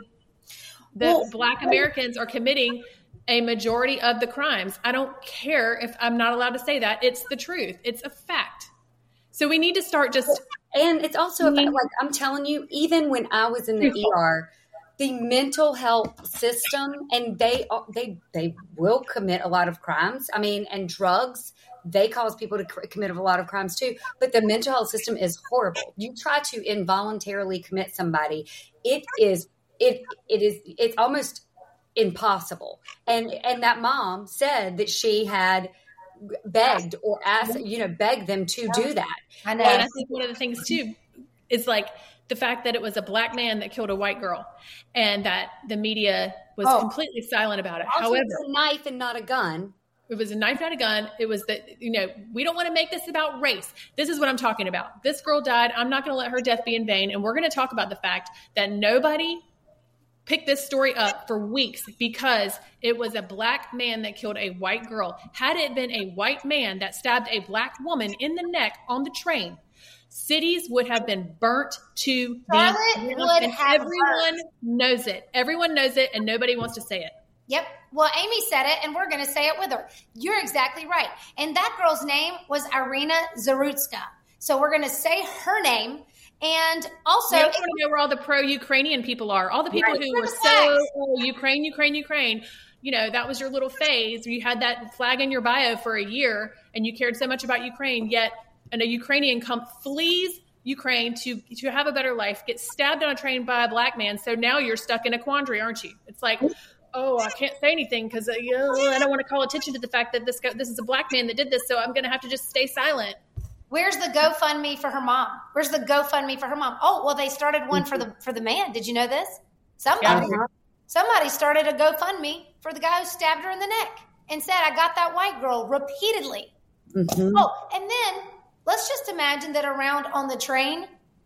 Speaker 2: the
Speaker 1: Well,
Speaker 2: Black Americans are committing a majority of the crimes. I don't care if I'm not allowed to say that. It's the truth. It's a fact. So we need to start just.
Speaker 3: and it's also about, like, I'm telling you, even when I was in the E R, the mental health system, and they they they will commit a lot of crimes. I mean, and drugs, they cause people to commit a lot of crimes too. But the mental health system is horrible. You try to involuntarily commit somebody, it is it it is it's almost impossible. And and that mom said that she had begged or asked, you know, begged them to do that.
Speaker 1: I know.
Speaker 2: And I think one of the things too is like the fact that it was a Black man that killed a white girl, and that the media was
Speaker 1: Oh.
Speaker 2: completely silent about it.
Speaker 3: Also,
Speaker 2: However,
Speaker 3: it's a knife and not a gun.
Speaker 2: it was a knife, not a gun. It was that, you know, we don't want to make this about race. This is what I'm talking about. This girl died. I'm not going to let her death be in vain. And we're going to talk about the fact that nobody picked this story up for weeks because it was a Black man that killed a white girl. Had it been a white man that stabbed a Black woman in the neck on the train, cities would have been burnt to
Speaker 1: Charlotte
Speaker 2: the ground,
Speaker 1: would
Speaker 2: and
Speaker 1: have
Speaker 2: everyone
Speaker 1: burnt.
Speaker 2: knows it. Everyone knows it, and nobody wants to say it.
Speaker 1: Yep. Well, Amy said it, and we're going to say it with her. You're exactly right. And that girl's name was Irina Zarutska. So we're going to say her name. And also,
Speaker 2: I want to know where all the pro-Ukrainian people are. All the people
Speaker 3: Right.
Speaker 2: who were so, oh, Ukraine, Ukraine, Ukraine. You know, that was your little phase. You had that flag in your bio for a year, and you cared so much about Ukraine, yet and a Ukrainian come flees Ukraine to to have a better life, gets stabbed on a train by a Black man. So now you're stuck in a quandary, aren't you? It's like, oh, I can't say anything because uh, you know, I don't want to call attention to the fact that this guy, this is a Black man that did this. So I'm going to have to just stay silent.
Speaker 1: where's the GoFundMe for her mom? Where's the GoFundMe for her mom? Oh, well, they started one for the for the man. Did you know this? Somebody,
Speaker 2: Yeah.
Speaker 1: somebody started a GoFundMe for the guy who stabbed her in the neck and said, "I got that white girl" repeatedly.
Speaker 3: Mm-hmm.
Speaker 1: Oh, and then let's just imagine that around on the train,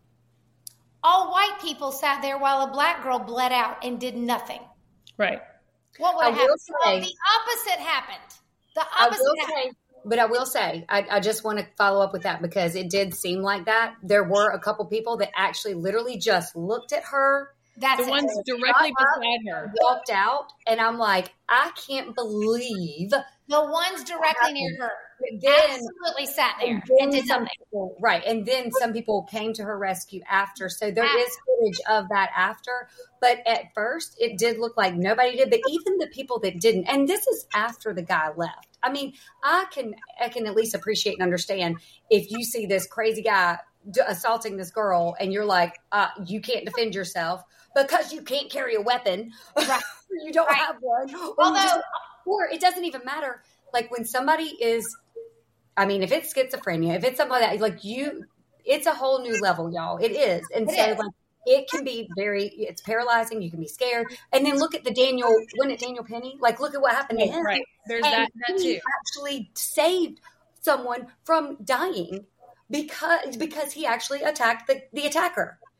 Speaker 1: all white people sat there while a Black girl bled out and did nothing.
Speaker 2: Right.
Speaker 1: What would
Speaker 3: I
Speaker 1: have
Speaker 3: will
Speaker 1: happened?
Speaker 3: say-
Speaker 1: Well, the opposite happened. The
Speaker 3: I
Speaker 1: opposite
Speaker 3: will
Speaker 1: happened.
Speaker 3: say, but I will say, I, I just want to follow up with that because it did seem like that. There were a couple people that actually literally just looked at her,
Speaker 1: That's
Speaker 2: The
Speaker 1: it.
Speaker 2: ones directly
Speaker 3: Shut up.
Speaker 2: beside her.
Speaker 3: walked out, and I'm like, I can't believe.
Speaker 1: The ones directly near her
Speaker 3: Then,
Speaker 1: absolutely sat there
Speaker 3: and
Speaker 1: and
Speaker 3: then
Speaker 1: did
Speaker 3: some
Speaker 1: nothing.
Speaker 3: people, right, and then some people came to her rescue after. So there
Speaker 1: After.
Speaker 3: is footage of that after. But at first, it did look like nobody did. But even the people that didn't, and this is after the guy left. I mean, I can I can at least appreciate and understand if you see this crazy guy d- assaulting this girl, and you're like, uh, you can't defend yourself because you can't carry a weapon,
Speaker 1: Right.
Speaker 3: you don't
Speaker 1: Right.
Speaker 3: have one, or, you
Speaker 1: Although-
Speaker 3: just, or it doesn't even matter. Like when somebody is, I mean, if it's schizophrenia, if it's something like that, like you, it's a whole new level, y'all. It is, and
Speaker 1: It
Speaker 3: so
Speaker 1: is.
Speaker 3: like it can be very, it's paralyzing. You can be scared, and then look at the Daniel, wasn't it Daniel Penny? Like look at what happened to him.
Speaker 2: Right. There's
Speaker 3: And
Speaker 2: that, that
Speaker 3: he
Speaker 2: too.
Speaker 3: actually saved someone from dying because because he actually attacked the, the attacker.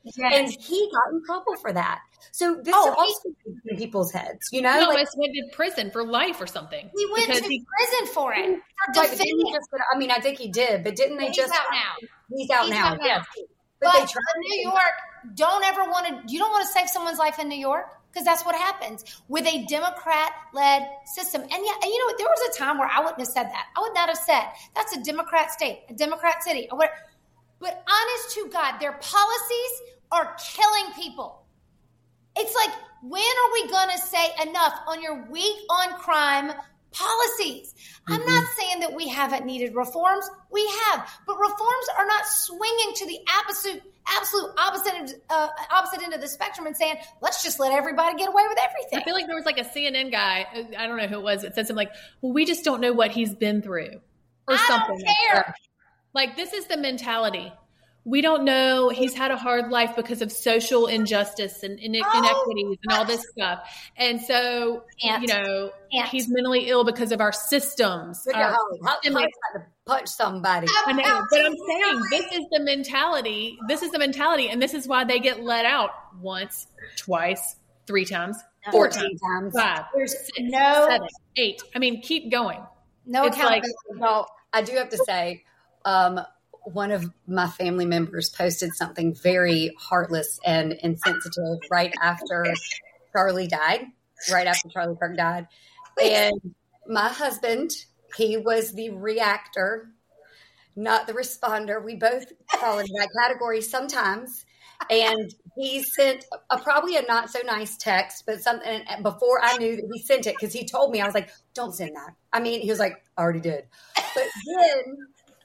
Speaker 1: Yes.
Speaker 3: And he got in trouble for that. So this
Speaker 1: Oh,
Speaker 3: is also in people's heads, you know?
Speaker 2: He
Speaker 3: like,
Speaker 2: almost went to prison for life or something.
Speaker 1: He went
Speaker 2: because
Speaker 1: to
Speaker 2: he,
Speaker 1: prison for it. For
Speaker 3: like,
Speaker 1: defending.
Speaker 3: didn't he just, I mean, I think he did, but didn't they
Speaker 1: He's
Speaker 3: just?
Speaker 1: out now.
Speaker 3: He's out
Speaker 1: He's
Speaker 3: now.
Speaker 1: out now.
Speaker 3: Yes.
Speaker 1: But,
Speaker 3: they
Speaker 1: but
Speaker 3: tried
Speaker 1: New York, don't ever want to, you don't want to save someone's life in New York, because that's what happens with a Democrat-led system. And yeah, and you know what, there was a time where I wouldn't have said that. I would not have said, that's a Democrat state, a Democrat city. Or whatever. But honest to God, their policies are killing people. It's like, when are we going to say enough on your weak on crime policies? Mm-hmm. I'm not saying that we haven't needed reforms. We have. But reforms are not swinging to the absolute, absolute opposite, uh, opposite end of the spectrum and saying, let's just let everybody get away with everything.
Speaker 2: I feel like there was like a C N N guy, I don't know who it was, that said something like, well, we just don't know what he's been through. Or
Speaker 1: I
Speaker 2: something
Speaker 1: don't care.
Speaker 2: like that. Like, this is the mentality. We don't know. He's had a hard life because of social injustice and in-
Speaker 1: Oh,
Speaker 2: inequities and all this stuff. And so,
Speaker 1: Can't.
Speaker 2: you know,
Speaker 1: Can't.
Speaker 2: he's mentally ill because of our systems.
Speaker 3: Look
Speaker 2: our
Speaker 3: at Holly. Holly
Speaker 2: systemic-
Speaker 3: tried to punch somebody.
Speaker 2: I know, but I'm saying this is the mentality. This is the mentality, and this is why they get let out once, twice, three times, four
Speaker 3: fourteen
Speaker 2: times,
Speaker 3: times.
Speaker 2: five,
Speaker 1: There's
Speaker 2: six,
Speaker 1: no,
Speaker 2: seven, eight. I mean, keep going.
Speaker 1: no
Speaker 2: It's like-
Speaker 1: accountability.
Speaker 3: Well, I do have to say, um, one of my family members posted something very heartless and insensitive right after Charlie died, right after Charlie Kirk died. And my husband, he was the reactor, not the responder. We both fall into that category sometimes. And he sent a, probably a not so nice text, but something before I knew that he sent it, because he told me, I was like, don't send that. I mean, he was like, I already did. But then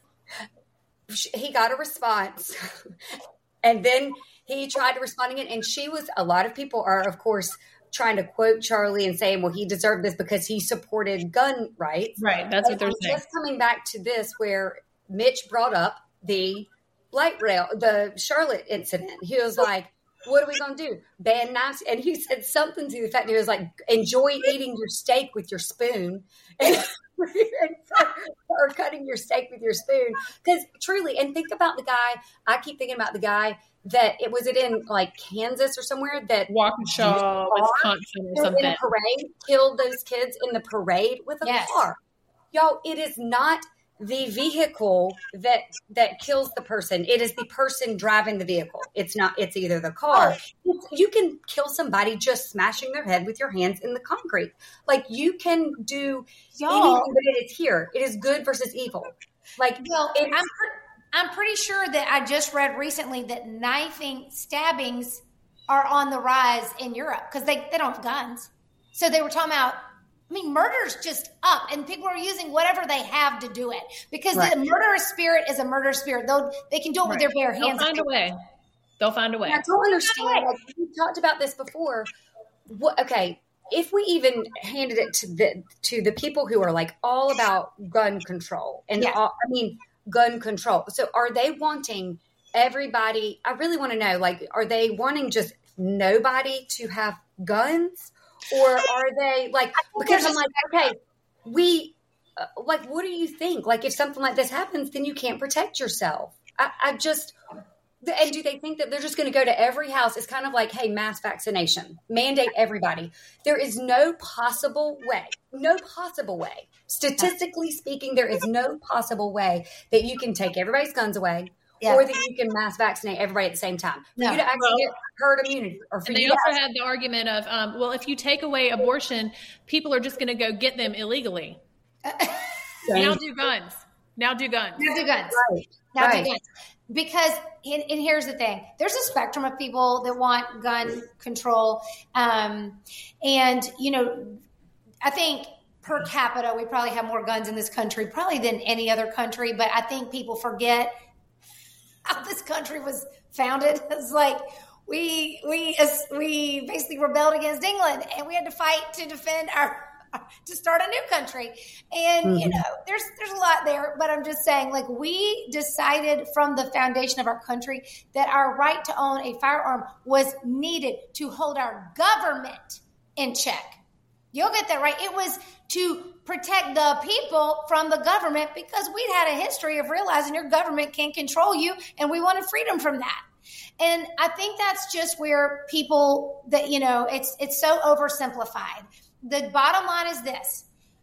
Speaker 3: he got a response, and then he tried to respond again. And she was, a lot of people are, of course, trying to quote Charlie and saying, well, he deserved this because he supported gun rights.
Speaker 2: Right. That's what they're
Speaker 3: I'm
Speaker 2: saying.
Speaker 3: just coming back to this where Mitch brought up the light rail, the Charlotte incident. He was like, what are we going to do? Ban knives? And he said something to the effect, he was like, enjoy eating your steak with your spoon. And, or cutting your steak with your spoon. Because truly, and think about the guy, I keep thinking about the guy that, it was it in like Kansas or somewhere, that
Speaker 2: Waukesha, Wisconsin or something.
Speaker 3: in a parade, killed those kids in the parade with a
Speaker 1: Yes.
Speaker 3: car. Y'all, it is not the vehicle that that kills the person. It is the person driving the vehicle. It's not, it's either the car. It's, you can kill somebody just smashing their head with your hands in the concrete. Like, you can do
Speaker 1: Y'all,
Speaker 3: anything, but it is here. It is good versus evil. Like,
Speaker 1: well,
Speaker 3: it's,
Speaker 1: I'm, pre- I'm pretty sure that I just read recently that knifing, stabbings are on the rise in Europe because they, they don't have guns. So they were talking about, I mean, murder's just up, and people are using whatever they have to do it, because
Speaker 3: Right.
Speaker 1: the murderous spirit is a murderous spirit. They'll, they can do it with their bare
Speaker 2: They'll
Speaker 1: hands.
Speaker 2: find a way. They'll find a way.
Speaker 3: I don't understand. Like, we talked about this before. What, okay, if we even handed it to the to the people who are like all about gun control, and
Speaker 1: Yeah.
Speaker 3: all, I mean gun control. So are they wanting everybody? I really want to know. Like, are they wanting just nobody to have guns, or are they like? Because I'm like, okay, we uh, like. What do you think? Like, if something like this happens, then you can't protect yourself. I, I just. And do they think that they're just going to go to every house? It's kind of like, hey, mass vaccination, mandate everybody. There is no possible way, no possible way. Statistically speaking, there is no possible way that you can take everybody's guns away, yeah. or that you can mass vaccinate everybody at the same time. For no. you to actually well, get herd immunity. Or for
Speaker 2: and they
Speaker 3: you
Speaker 2: also
Speaker 3: to-
Speaker 2: had the argument of, um, well, if you take away abortion, people are just going to go get them illegally. Now do guns. Now do guns.
Speaker 1: Now do guns.
Speaker 3: Right.
Speaker 1: Now
Speaker 3: right.
Speaker 1: do guns. Because, and, and here's the thing, there's a spectrum of people that want gun control. Um, and, you know, I think per capita, we probably have more guns in this country, probably than any other country. But I think people forget how this country was founded. It's like we, we, we basically rebelled against England, and we had to fight to defend our, to start a new country. And, mm-hmm. you know, there's, there's a lot there, but I'm just saying, like, we decided from the foundation of our country that our right to own a firearm was needed to hold our government in check. You'll get that right. It was to protect the people from the government, because we'd had a history of realizing your government can control you, and we wanted freedom from that. And I think that's just where people that, you know, it's, it's so oversimplified. The bottom line is this.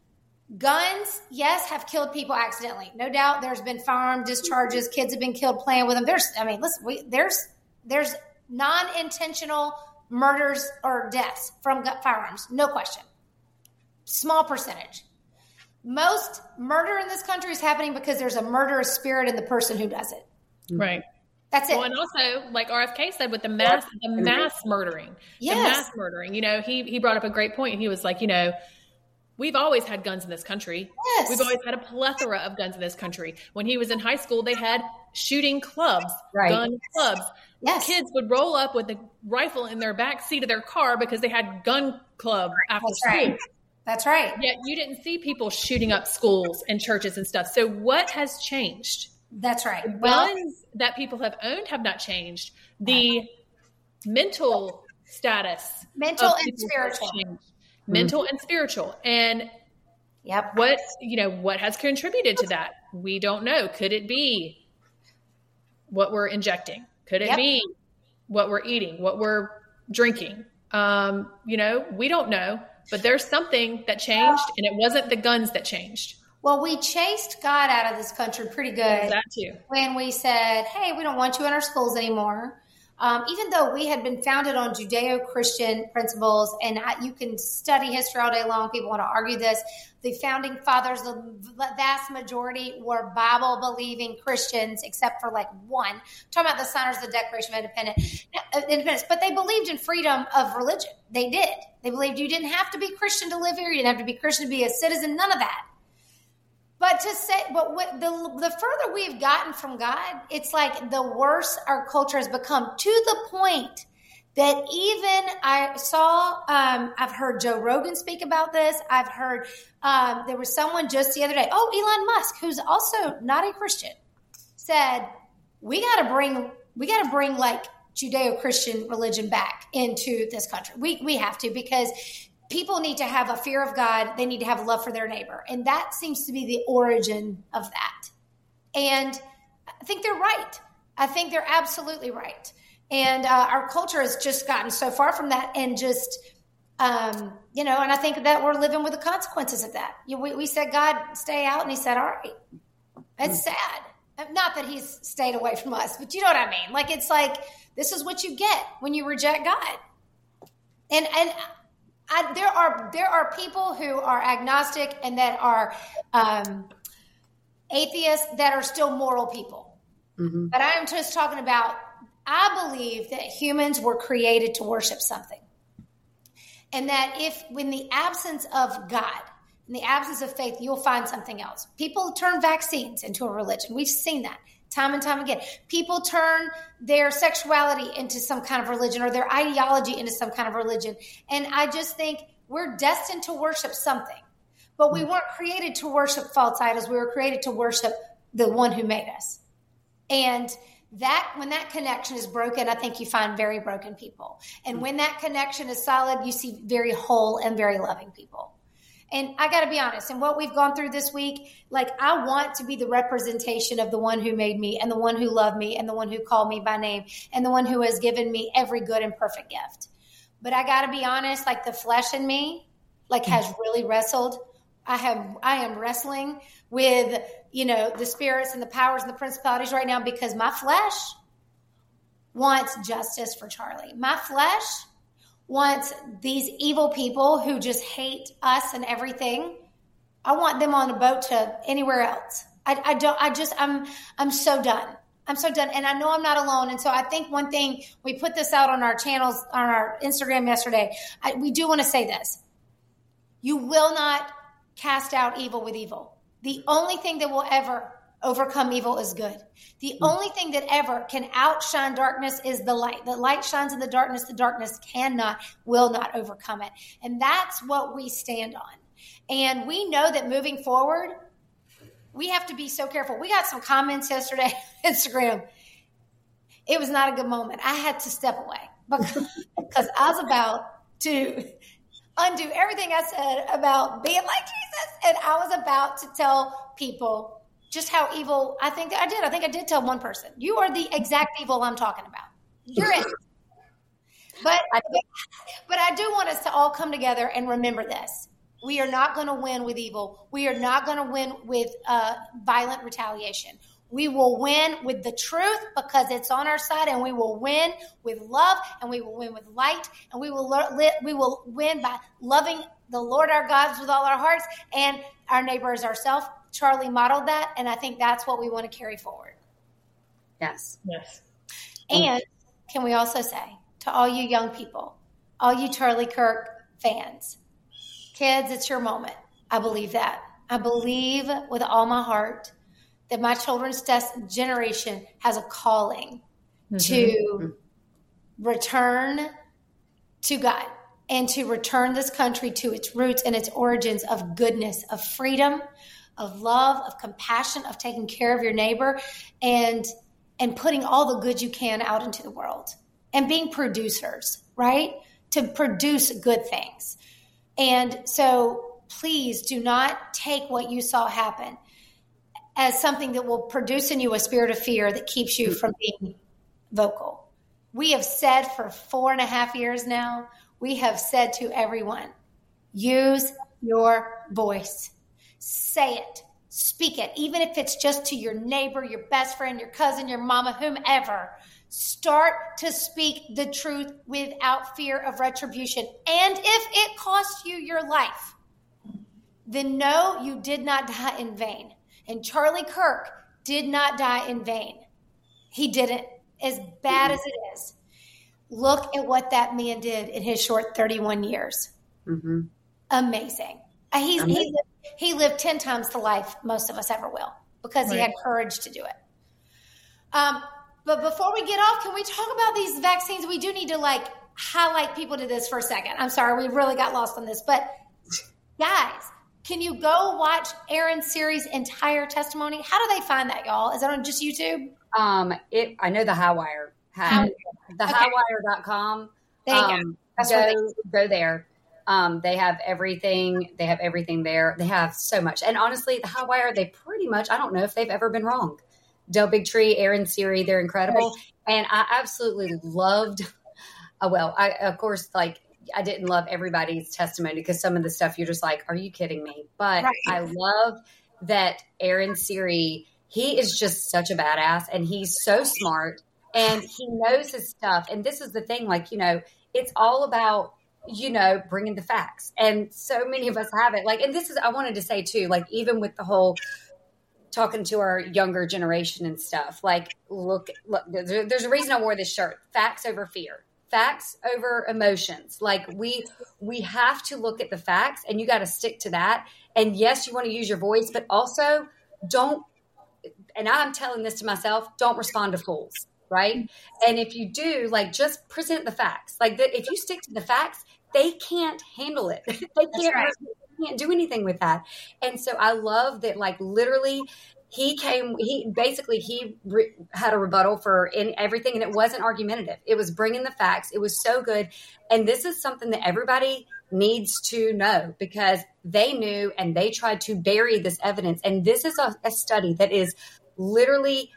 Speaker 1: Guns, yes, have killed people accidentally. No doubt there's been firearm discharges. Kids have been killed playing with them. There's, I mean, listen, we, there's, there's non-intentional murders or deaths from gun, firearms. No question. Small percentage. Most murder in this country is happening because there's a murderous spirit in the person who does it.
Speaker 2: Right.
Speaker 1: That's it.
Speaker 2: Well, and also, like R F K said, with the mass, the mass murdering,
Speaker 1: yes.
Speaker 2: the mass murdering, you know, he, he brought up a great point. He was like, you know, we've always had guns in this country.
Speaker 1: Yes.
Speaker 2: We've always had a plethora of guns in this country. When he was in high school, they had shooting clubs,
Speaker 3: right.
Speaker 2: gun clubs.
Speaker 1: Yes.
Speaker 2: Kids would roll up with a rifle in their back seat of their car because they had gun club after
Speaker 1: That's
Speaker 2: school.
Speaker 1: Right. That's right.
Speaker 2: Yet you didn't see people shooting up schools and churches and stuff. So what has changed?
Speaker 1: That's right.
Speaker 2: The
Speaker 1: Well,
Speaker 2: guns that people have owned have not changed. The mental status,
Speaker 1: mental
Speaker 2: of
Speaker 1: and
Speaker 2: people has
Speaker 1: spiritual.
Speaker 2: changed.
Speaker 3: Mm-hmm.
Speaker 2: Mental and spiritual. And
Speaker 1: Yep.
Speaker 2: what, you know, what has contributed to that? We don't know. Could it be what we're injecting? Could it
Speaker 1: Yep.
Speaker 2: be what we're eating, what we're drinking? Um, you know, we don't know, but there's something that changed, and it wasn't the guns that changed.
Speaker 1: Well, we chased God out of this country pretty good
Speaker 2: That too.
Speaker 1: when we said, hey, we don't want you in our schools anymore. Um, even though we had been founded on Judeo-Christian principles, and I, you can study history all day long, people want to argue this. The founding fathers, the vast majority were Bible-believing Christians, except for like one. I'm talking about the signers of the Declaration of Independence, Independence. But they believed in freedom of religion. They did. They believed you didn't have to be Christian to live here. You didn't have to be Christian to be a citizen. None of that. But to say, but what, the the further we've gotten from God, it's like the worse our culture has become, to the point that even I saw, um, I've heard Joe Rogan speak about this. I've heard um, there was someone just the other day, oh, Elon Musk, who's also not a Christian, said we got to bring we got to bring like Judeo-Christian religion back into this country. We we have to, because people need to have a fear of God. They need to have a love for their neighbor. And that seems to be the origin of that. And I think they're right. I think they're absolutely right. And uh, our culture has just gotten so far from that, and just, um, you know, and I think that we're living with the consequences of that. You know, we, we said, God, stay out. And he said, all right. It's sad. Not that he's stayed away from us, but you know what I mean? Like, it's like, this is what you get when you reject God. And, and, I, there are there are people who are agnostic and that are um, atheists that are still moral people. Mm-hmm. But I am just talking about, I believe that humans were created to worship something. And that if, in the absence of God, in the absence of faith, you'll find something else. People turn vaccines into a religion. We've seen that time and time again. People turn their sexuality into some kind of religion, or their ideology into some kind of religion. And I just think we're destined to worship something. But we weren't created to worship false idols. We were created to worship the one who made us. And that, when that connection is broken, I think you find very broken people. And when that connection is solid, you see very whole and very loving people. And I got to be honest, and what we've gone through this week, like, I want to be the representation of the one who made me, and the one who loved me, and the one who called me by name, and the one who has given me every good and perfect gift. But I got to be honest, like, the flesh in me, like, has really wrestled. I have, I am wrestling with, you know, the spirits and the powers and the principalities right now, because my flesh wants justice for Charlie. My flesh wants these evil people who just hate us and everything. I want them on a boat to anywhere else. I, I don't, I just, I'm, I'm so done. I'm so done. And I know I'm not alone. And so I think one thing, we put this out on our channels, on our Instagram yesterday. I, we do want to say this. You will not cast out evil with evil. The only thing that will ever overcome evil is good. The mm. only thing that ever can outshine darkness is the light. The light shines in the darkness. The darkness cannot, will not overcome it. And that's what we stand on. And we know that moving forward, we have to be so careful. We got some comments yesterday on Instagram. It was not a good moment. I had to step away because, because I was about to undo everything I said about being like Jesus. And I was about to tell people just how evil I think that I did. I think I did tell one person, you are the exact evil I'm talking about. you're it. But, but I do want us to all come together and remember this. We are not going to win with evil. We are not going to win with uh, violent retaliation. We will win with the truth because it's on our side, and we will win with love, and we will win with light, and we will li- we will win by loving the Lord our God with all our hearts and our neighbor as ourselves. Charlie modeled that, and I think that's what we want to carry forward.
Speaker 3: Yes.
Speaker 2: Yes.
Speaker 1: And can we also say to all you young people, all you Charlie Kirk fans, kids, it's your moment. I believe that. I believe with all my heart that my children's generation has a calling mm-hmm. to return to God and to return this country to its roots and its origins of goodness, of freedom, of love, of compassion, of taking care of your neighbor, and and putting all the good you can out into the world and being producers, right? To produce good things. And so please do not take what you saw happen as something that will produce in you a spirit of fear that keeps you from being vocal. We have said for four and a half years now, we have said to everyone, use your voice. Say it. Speak it. Even if it's just to your neighbor, your best friend, your cousin, your mama, whomever. Start to speak the truth without fear of retribution. And if it costs you your life, then know you did not die in vain. And Charlie Kirk did not die in vain. He didn't. As bad as it is, look at what that man did in his short thirty-one years. Mm-hmm. Amazing. He's, Amazing. He, lived, he lived ten times the life most of us ever will because right. he had courage to do it. Um, but before we get off, can we talk about these vaccines? We do need to like highlight people to this for a second. I'm sorry, we really got lost on this. But guys, can you go watch Aaron Siri's entire testimony? How do they find that, y'all? Is that on just YouTube?
Speaker 3: Um, it. I know the Highwire has the okay. highwire dot com.
Speaker 1: There you
Speaker 3: um,
Speaker 1: go. That's
Speaker 3: go,
Speaker 1: they-
Speaker 3: go there. Um, they have everything. They have everything there. They have so much. And honestly, the Highwire, they pretty much, I don't know if they've ever been wrong. Del Bigtree, Aaron Siri, they're incredible. Right. And I absolutely loved, uh, well, I, of course, like, I didn't love everybody's testimony because some of the stuff you're just like, are you kidding me? But right. I love that Aaron Siri, he is just such a badass and he's so smart and he knows his stuff. And this is the thing, like, you know, it's all about, you know, bringing the facts. And so many of us have it. Like, and this is, I wanted to say too, like, even with the whole talking to our younger generation and stuff, like, look, look, there's, there's a reason I wore this shirt, facts over fear. Facts over emotions. Like we, we have to look at the facts and you got to stick to that. And yes, you want to use your voice, but also don't, and I'm telling this to myself, don't respond to fools. Right. And if you do, like, just present the facts. Like the, if you stick to the facts, they can't handle it. They can't, right. they can't do anything with that. And so I love that, like, literally he came, he basically, he re- had a rebuttal for in everything. And it wasn't argumentative. It was bringing the facts. It was so good. And this is something that everybody needs to know because they knew and they tried to bury this evidence. And this is a, a study that is literally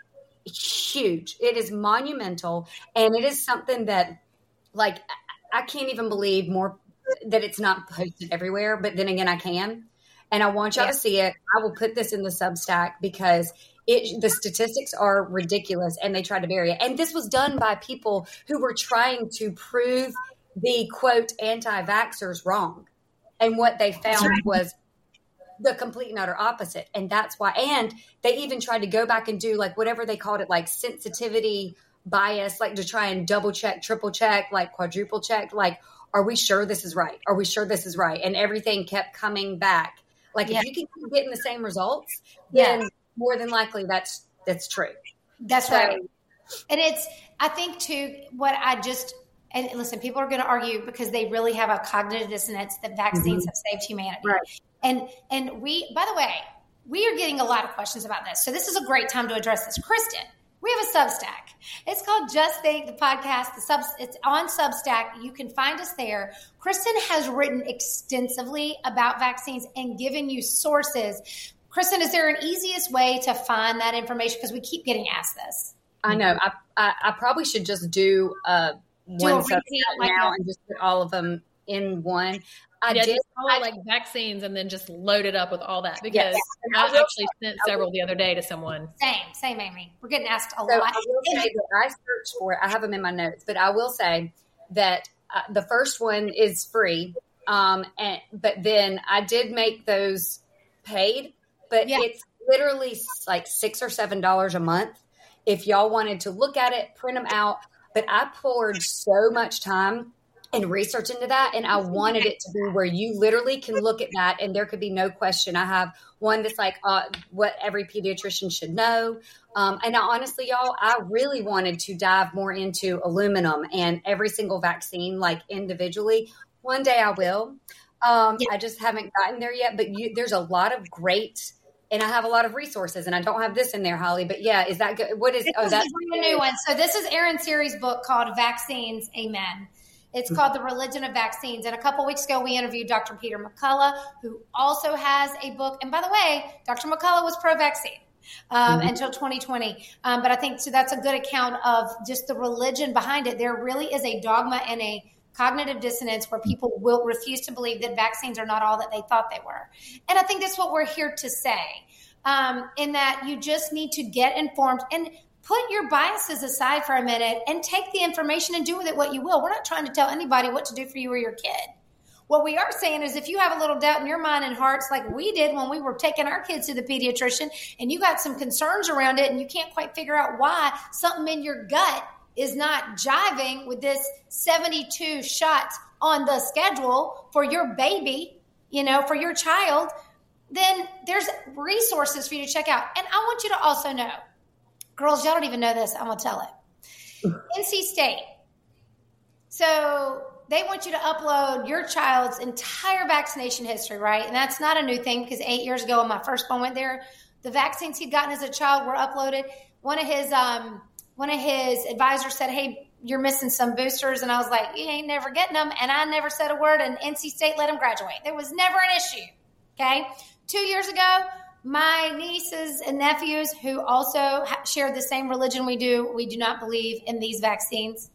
Speaker 3: huge. It is monumental. And it is something that, like, I can't even believe more that it's not posted everywhere. But then again, I can. And I want y'all yeah. to see it. I will put this in the Substack because it, the statistics are ridiculous and they tried to bury it. And this was done by people who were trying to prove the, quote, anti-vaxxers wrong. And what they found right. was the complete and utter opposite. And that's why. And they even tried to go back and do, like, whatever they called it, like sensitivity bias, like to try and double check, triple check, like quadruple check. Like, are we sure this is right? Are we sure this is right? And everything kept coming back. Like, yeah. if you can keep getting the same results, then yeah. more than likely that's that's true.
Speaker 1: That's
Speaker 3: so,
Speaker 1: right. And it's, I think, too, what I just, and listen, people are going to argue because they really have a cognitive dissonance that vaccines mm-hmm. have saved humanity.
Speaker 3: Right.
Speaker 1: And and we, by the way, we are getting a lot of questions about this. So this is a great time to address this. Kristen, we have a Substack. It's called Just Think, the podcast. The sub, it's on Substack. You can find us there. Kristen has written extensively about vaccines and given you sources. Kristen, is there an easiest way to find that information? Because we keep getting asked this.
Speaker 3: I know. I, I, I probably should just do uh,
Speaker 1: Do a
Speaker 3: one subset
Speaker 1: repeat, like
Speaker 3: now
Speaker 1: a-
Speaker 3: and just put all of them in one. I
Speaker 2: Yeah,
Speaker 3: did.
Speaker 2: just call it
Speaker 3: I-
Speaker 2: like vaccines and then just load it up with all that because
Speaker 3: Yes.
Speaker 2: I actually sent several the other day to someone.
Speaker 1: Same, same, Amy. We're getting asked a
Speaker 3: So
Speaker 1: lot.
Speaker 3: I will say that I searched for it. I have them in my notes, but I will say that uh, the first one is free. Um, and but then I did make those paid, but
Speaker 1: Yeah.
Speaker 3: it's literally like six or seven dollars a month. If y'all wanted to look at it, print them out. But I poured so much time and research into that, and I wanted it to be where you literally can look at that and there could be no question. I have one that's like uh, what every pediatrician should know. Um, and I, honestly, y'all, I really wanted to dive more into aluminum and every single vaccine, like individually. One day I will. Um,
Speaker 1: Yeah.
Speaker 3: I just haven't gotten there yet, but you, there's a lot of great, and I have a lot of resources, and I don't have this in there, Holly, but yeah, is that good? What is,
Speaker 1: This
Speaker 3: oh,
Speaker 1: is
Speaker 3: that's
Speaker 1: a new one. So this is Erin Series' book called Vaccines, Amen. It's called The Religion of Vaccines. And a couple weeks ago, we interviewed Doctor Peter McCullough, who also has a book. And by the way, Doctor McCullough was pro-vaccine um, mm-hmm. until twenty twenty. Um, but I think so that's a good account of just the religion behind it. There really is a dogma and a cognitive dissonance where people will refuse to believe that vaccines are not all that they thought they were. And I think that's what we're here to say, um, in that you just need to get informed and put your biases aside for a minute and take the information and do with it what you will. We're not trying to tell anybody what to do for you or your kid. What we are saying is if you have a little doubt in your mind and hearts like we did when we were taking our kids to the pediatrician and you got some concerns around it and you can't quite figure out why something in your gut is not jiving with this seventy-two shots on the schedule for your baby, you know, for your child, then there's resources for you to check out. And I want you to also know, girls, y'all don't even know this. I'm going to tell it. N C State. So they want you to upload your child's entire vaccination history, right? And that's not a new thing because eight years ago when my firstborn went there, the vaccines he'd gotten as a child were uploaded. One of his um, one of his advisors said, hey, you're missing some boosters. And I was like, you ain't never getting them. And I never said a word, and N C State let him graduate. There was never an issue, okay? Two years ago, my nieces and nephews who also share the same religion we do, we do not believe in these vaccines.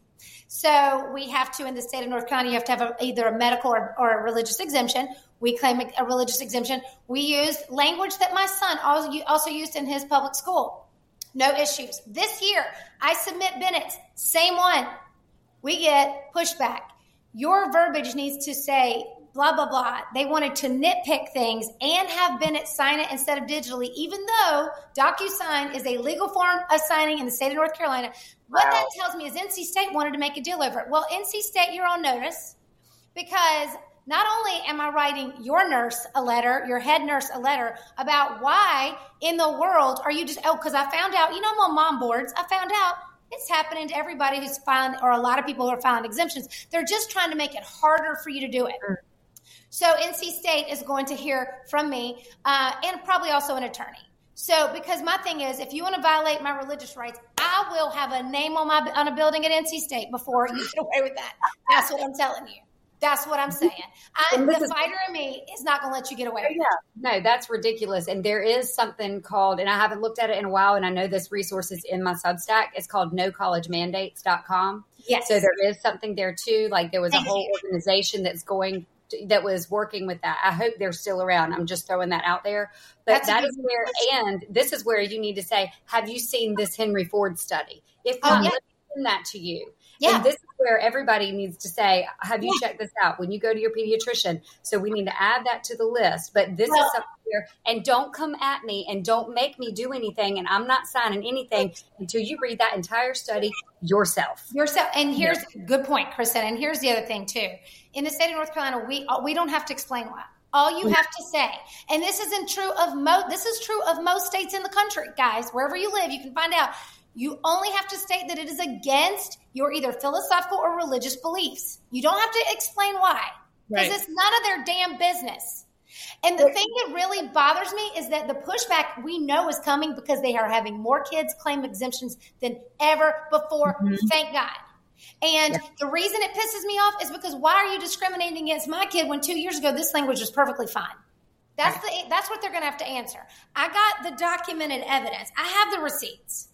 Speaker 1: So we have to, in the state of North Carolina, you have to have a, either a medical or, or a religious exemption. We claim a, a religious exemption. We use language that my son also, also used in his public school. No issues. This year, I submit Bennett's, same one. We get pushback. Your verbiage needs to say blah, blah, blah. They wanted to nitpick things and have Bennett sign it instead of digitally, even though DocuSign is a legal form of signing in the state of North Carolina. What wow. that tells me is N C State wanted to make a deal over it. Well, N C State, you're on notice because not only am I writing your nurse a letter, your head nurse a letter about why in the world are you just, oh, because I found out, you know, I'm on mom boards. I found out it's happening to everybody who's filing, or a lot of people who are filing exemptions. They're just trying to make it harder for you to do it. Mm. So N C State is going to hear from me uh, and probably also an attorney. So because my thing is, if you want to violate my religious rights, I will have a name on my on a building at N C State before you get away with that. That's what I'm telling you. That's what I'm saying. I, the is, fighter in me is not going to let you get away with
Speaker 3: yeah.
Speaker 1: it.
Speaker 3: No, that's ridiculous. And there is something called, and I haven't looked at it in a while, and I know this resource is in my Substack. It's called no college mandates dot com.
Speaker 1: Yes.
Speaker 3: So there is something there too. Like there was
Speaker 1: Thank
Speaker 3: a whole
Speaker 1: you.
Speaker 3: organization that's going to, that was working with that. I hope they're still around. I'm just throwing that out there. But
Speaker 1: That's
Speaker 3: that is where, and this is where you need to say, have you seen this Henry Ford study? If not,
Speaker 1: oh, yeah.
Speaker 3: let me send that to you.
Speaker 1: Yeah.
Speaker 3: And this is where everybody needs to say, have you yeah. checked this out when you go to your pediatrician? So we need to add that to the list. But this well, is something here. And don't come at me and don't make me do anything. And I'm not signing anything until you read that entire study yourself.
Speaker 1: Yourself. And here's a yeah. good point, Kristen. And here's the other thing too. In the state of North Carolina, we we don't have to explain why. All you have to say, and this isn't true of most, this is true of most states in the country, guys. Wherever you live, you can find out. You only have to state that it is against your either philosophical or religious beliefs. You don't have to explain why, because right. it's none of their damn business. And the thing that really bothers me is that the pushback we know is coming because they are having more kids claim exemptions than ever before. Mm-hmm. Thank God. And yeah. the reason it pisses me off is because why are you discriminating against my kid when two years ago this language was perfectly fine? That's right. the that's what they're going to have to answer. I got the documented evidence. I have the receipts.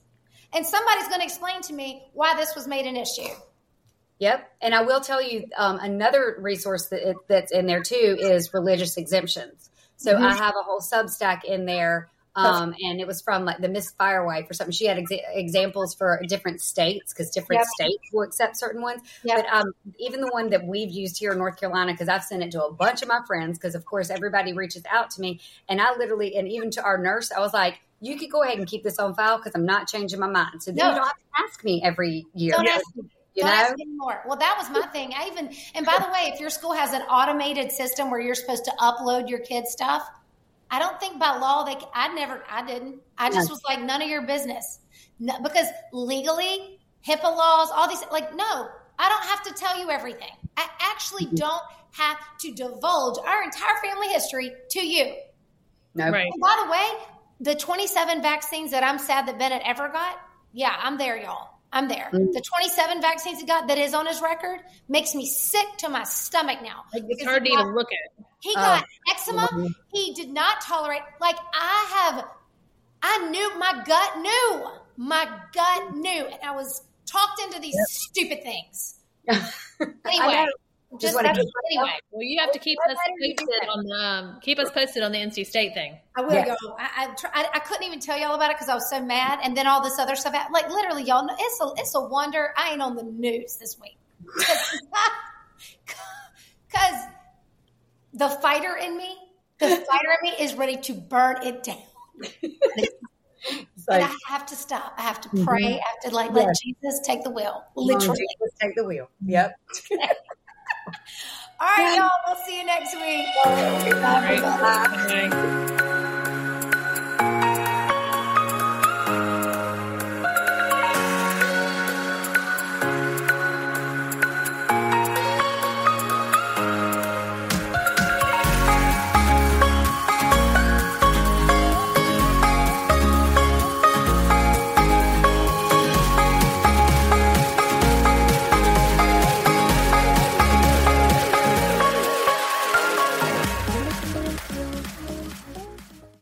Speaker 1: And somebody's going to explain to me why this was made an issue.
Speaker 3: Yep. And I will tell you um, another resource that it, that's in there too is religious exemptions. So mm-hmm. I have a whole Substack in there. Um, and it was from like the Miss Firewife or something. She had ex- examples for different states because different yep. states will accept certain ones. Yep. But um, even the one that we've used here in North Carolina, because I've sent it to a bunch of my friends, because of course everybody reaches out to me. And I literally, and even to our nurse, I was like, you could go ahead and keep this on file because I'm not changing my mind. So then no. you don't have to ask me every year.
Speaker 1: Don't ask me.
Speaker 3: You
Speaker 1: Don't
Speaker 3: know?
Speaker 1: ask anymore. Well, that was my thing. I even, and by the way, if your school has an automated system where you're supposed to upload your kids' stuff, I don't think by law they. I never. I didn't. I just was like, none of your business, no, because legally, HIPAA laws, all these. Like, no, I don't have to tell you everything. I actually don't have to divulge our entire family history to you.
Speaker 3: No.
Speaker 2: Right.
Speaker 1: And by the way, the twenty-seven vaccines that I'm sad that Bennett ever got. Yeah, I'm there, y'all. I'm there. Mm. The twenty-seven vaccines he got that is on his record makes me sick to my stomach now.
Speaker 2: Like, it's hard to got, even look at.
Speaker 1: He got
Speaker 3: uh,
Speaker 1: eczema. Mm-hmm. He did not tolerate. Like I have, I knew my gut knew. My gut knew. And I was talked into these yep. stupid things. Anyway.
Speaker 3: Just want to keep
Speaker 1: anyway.
Speaker 2: Well, you have to keep us posted on the um, keep us posted on the N C State thing.
Speaker 1: I will, yes. y'all. I, I, try, I I couldn't even tell y'all about it because I was so mad, and then all this other stuff. Like literally, y'all, it's a it's a wonder I ain't on the news this week because the fighter in me, the fighter in me is ready to burn it down. And I have to stop. I have to pray. Mm-hmm. I have to like let yes. Jesus take the wheel. Literally,
Speaker 3: Jesus take the wheel. Yep.
Speaker 1: All right, y'all. We'll see you next week.
Speaker 2: Bye. Bye. Bye.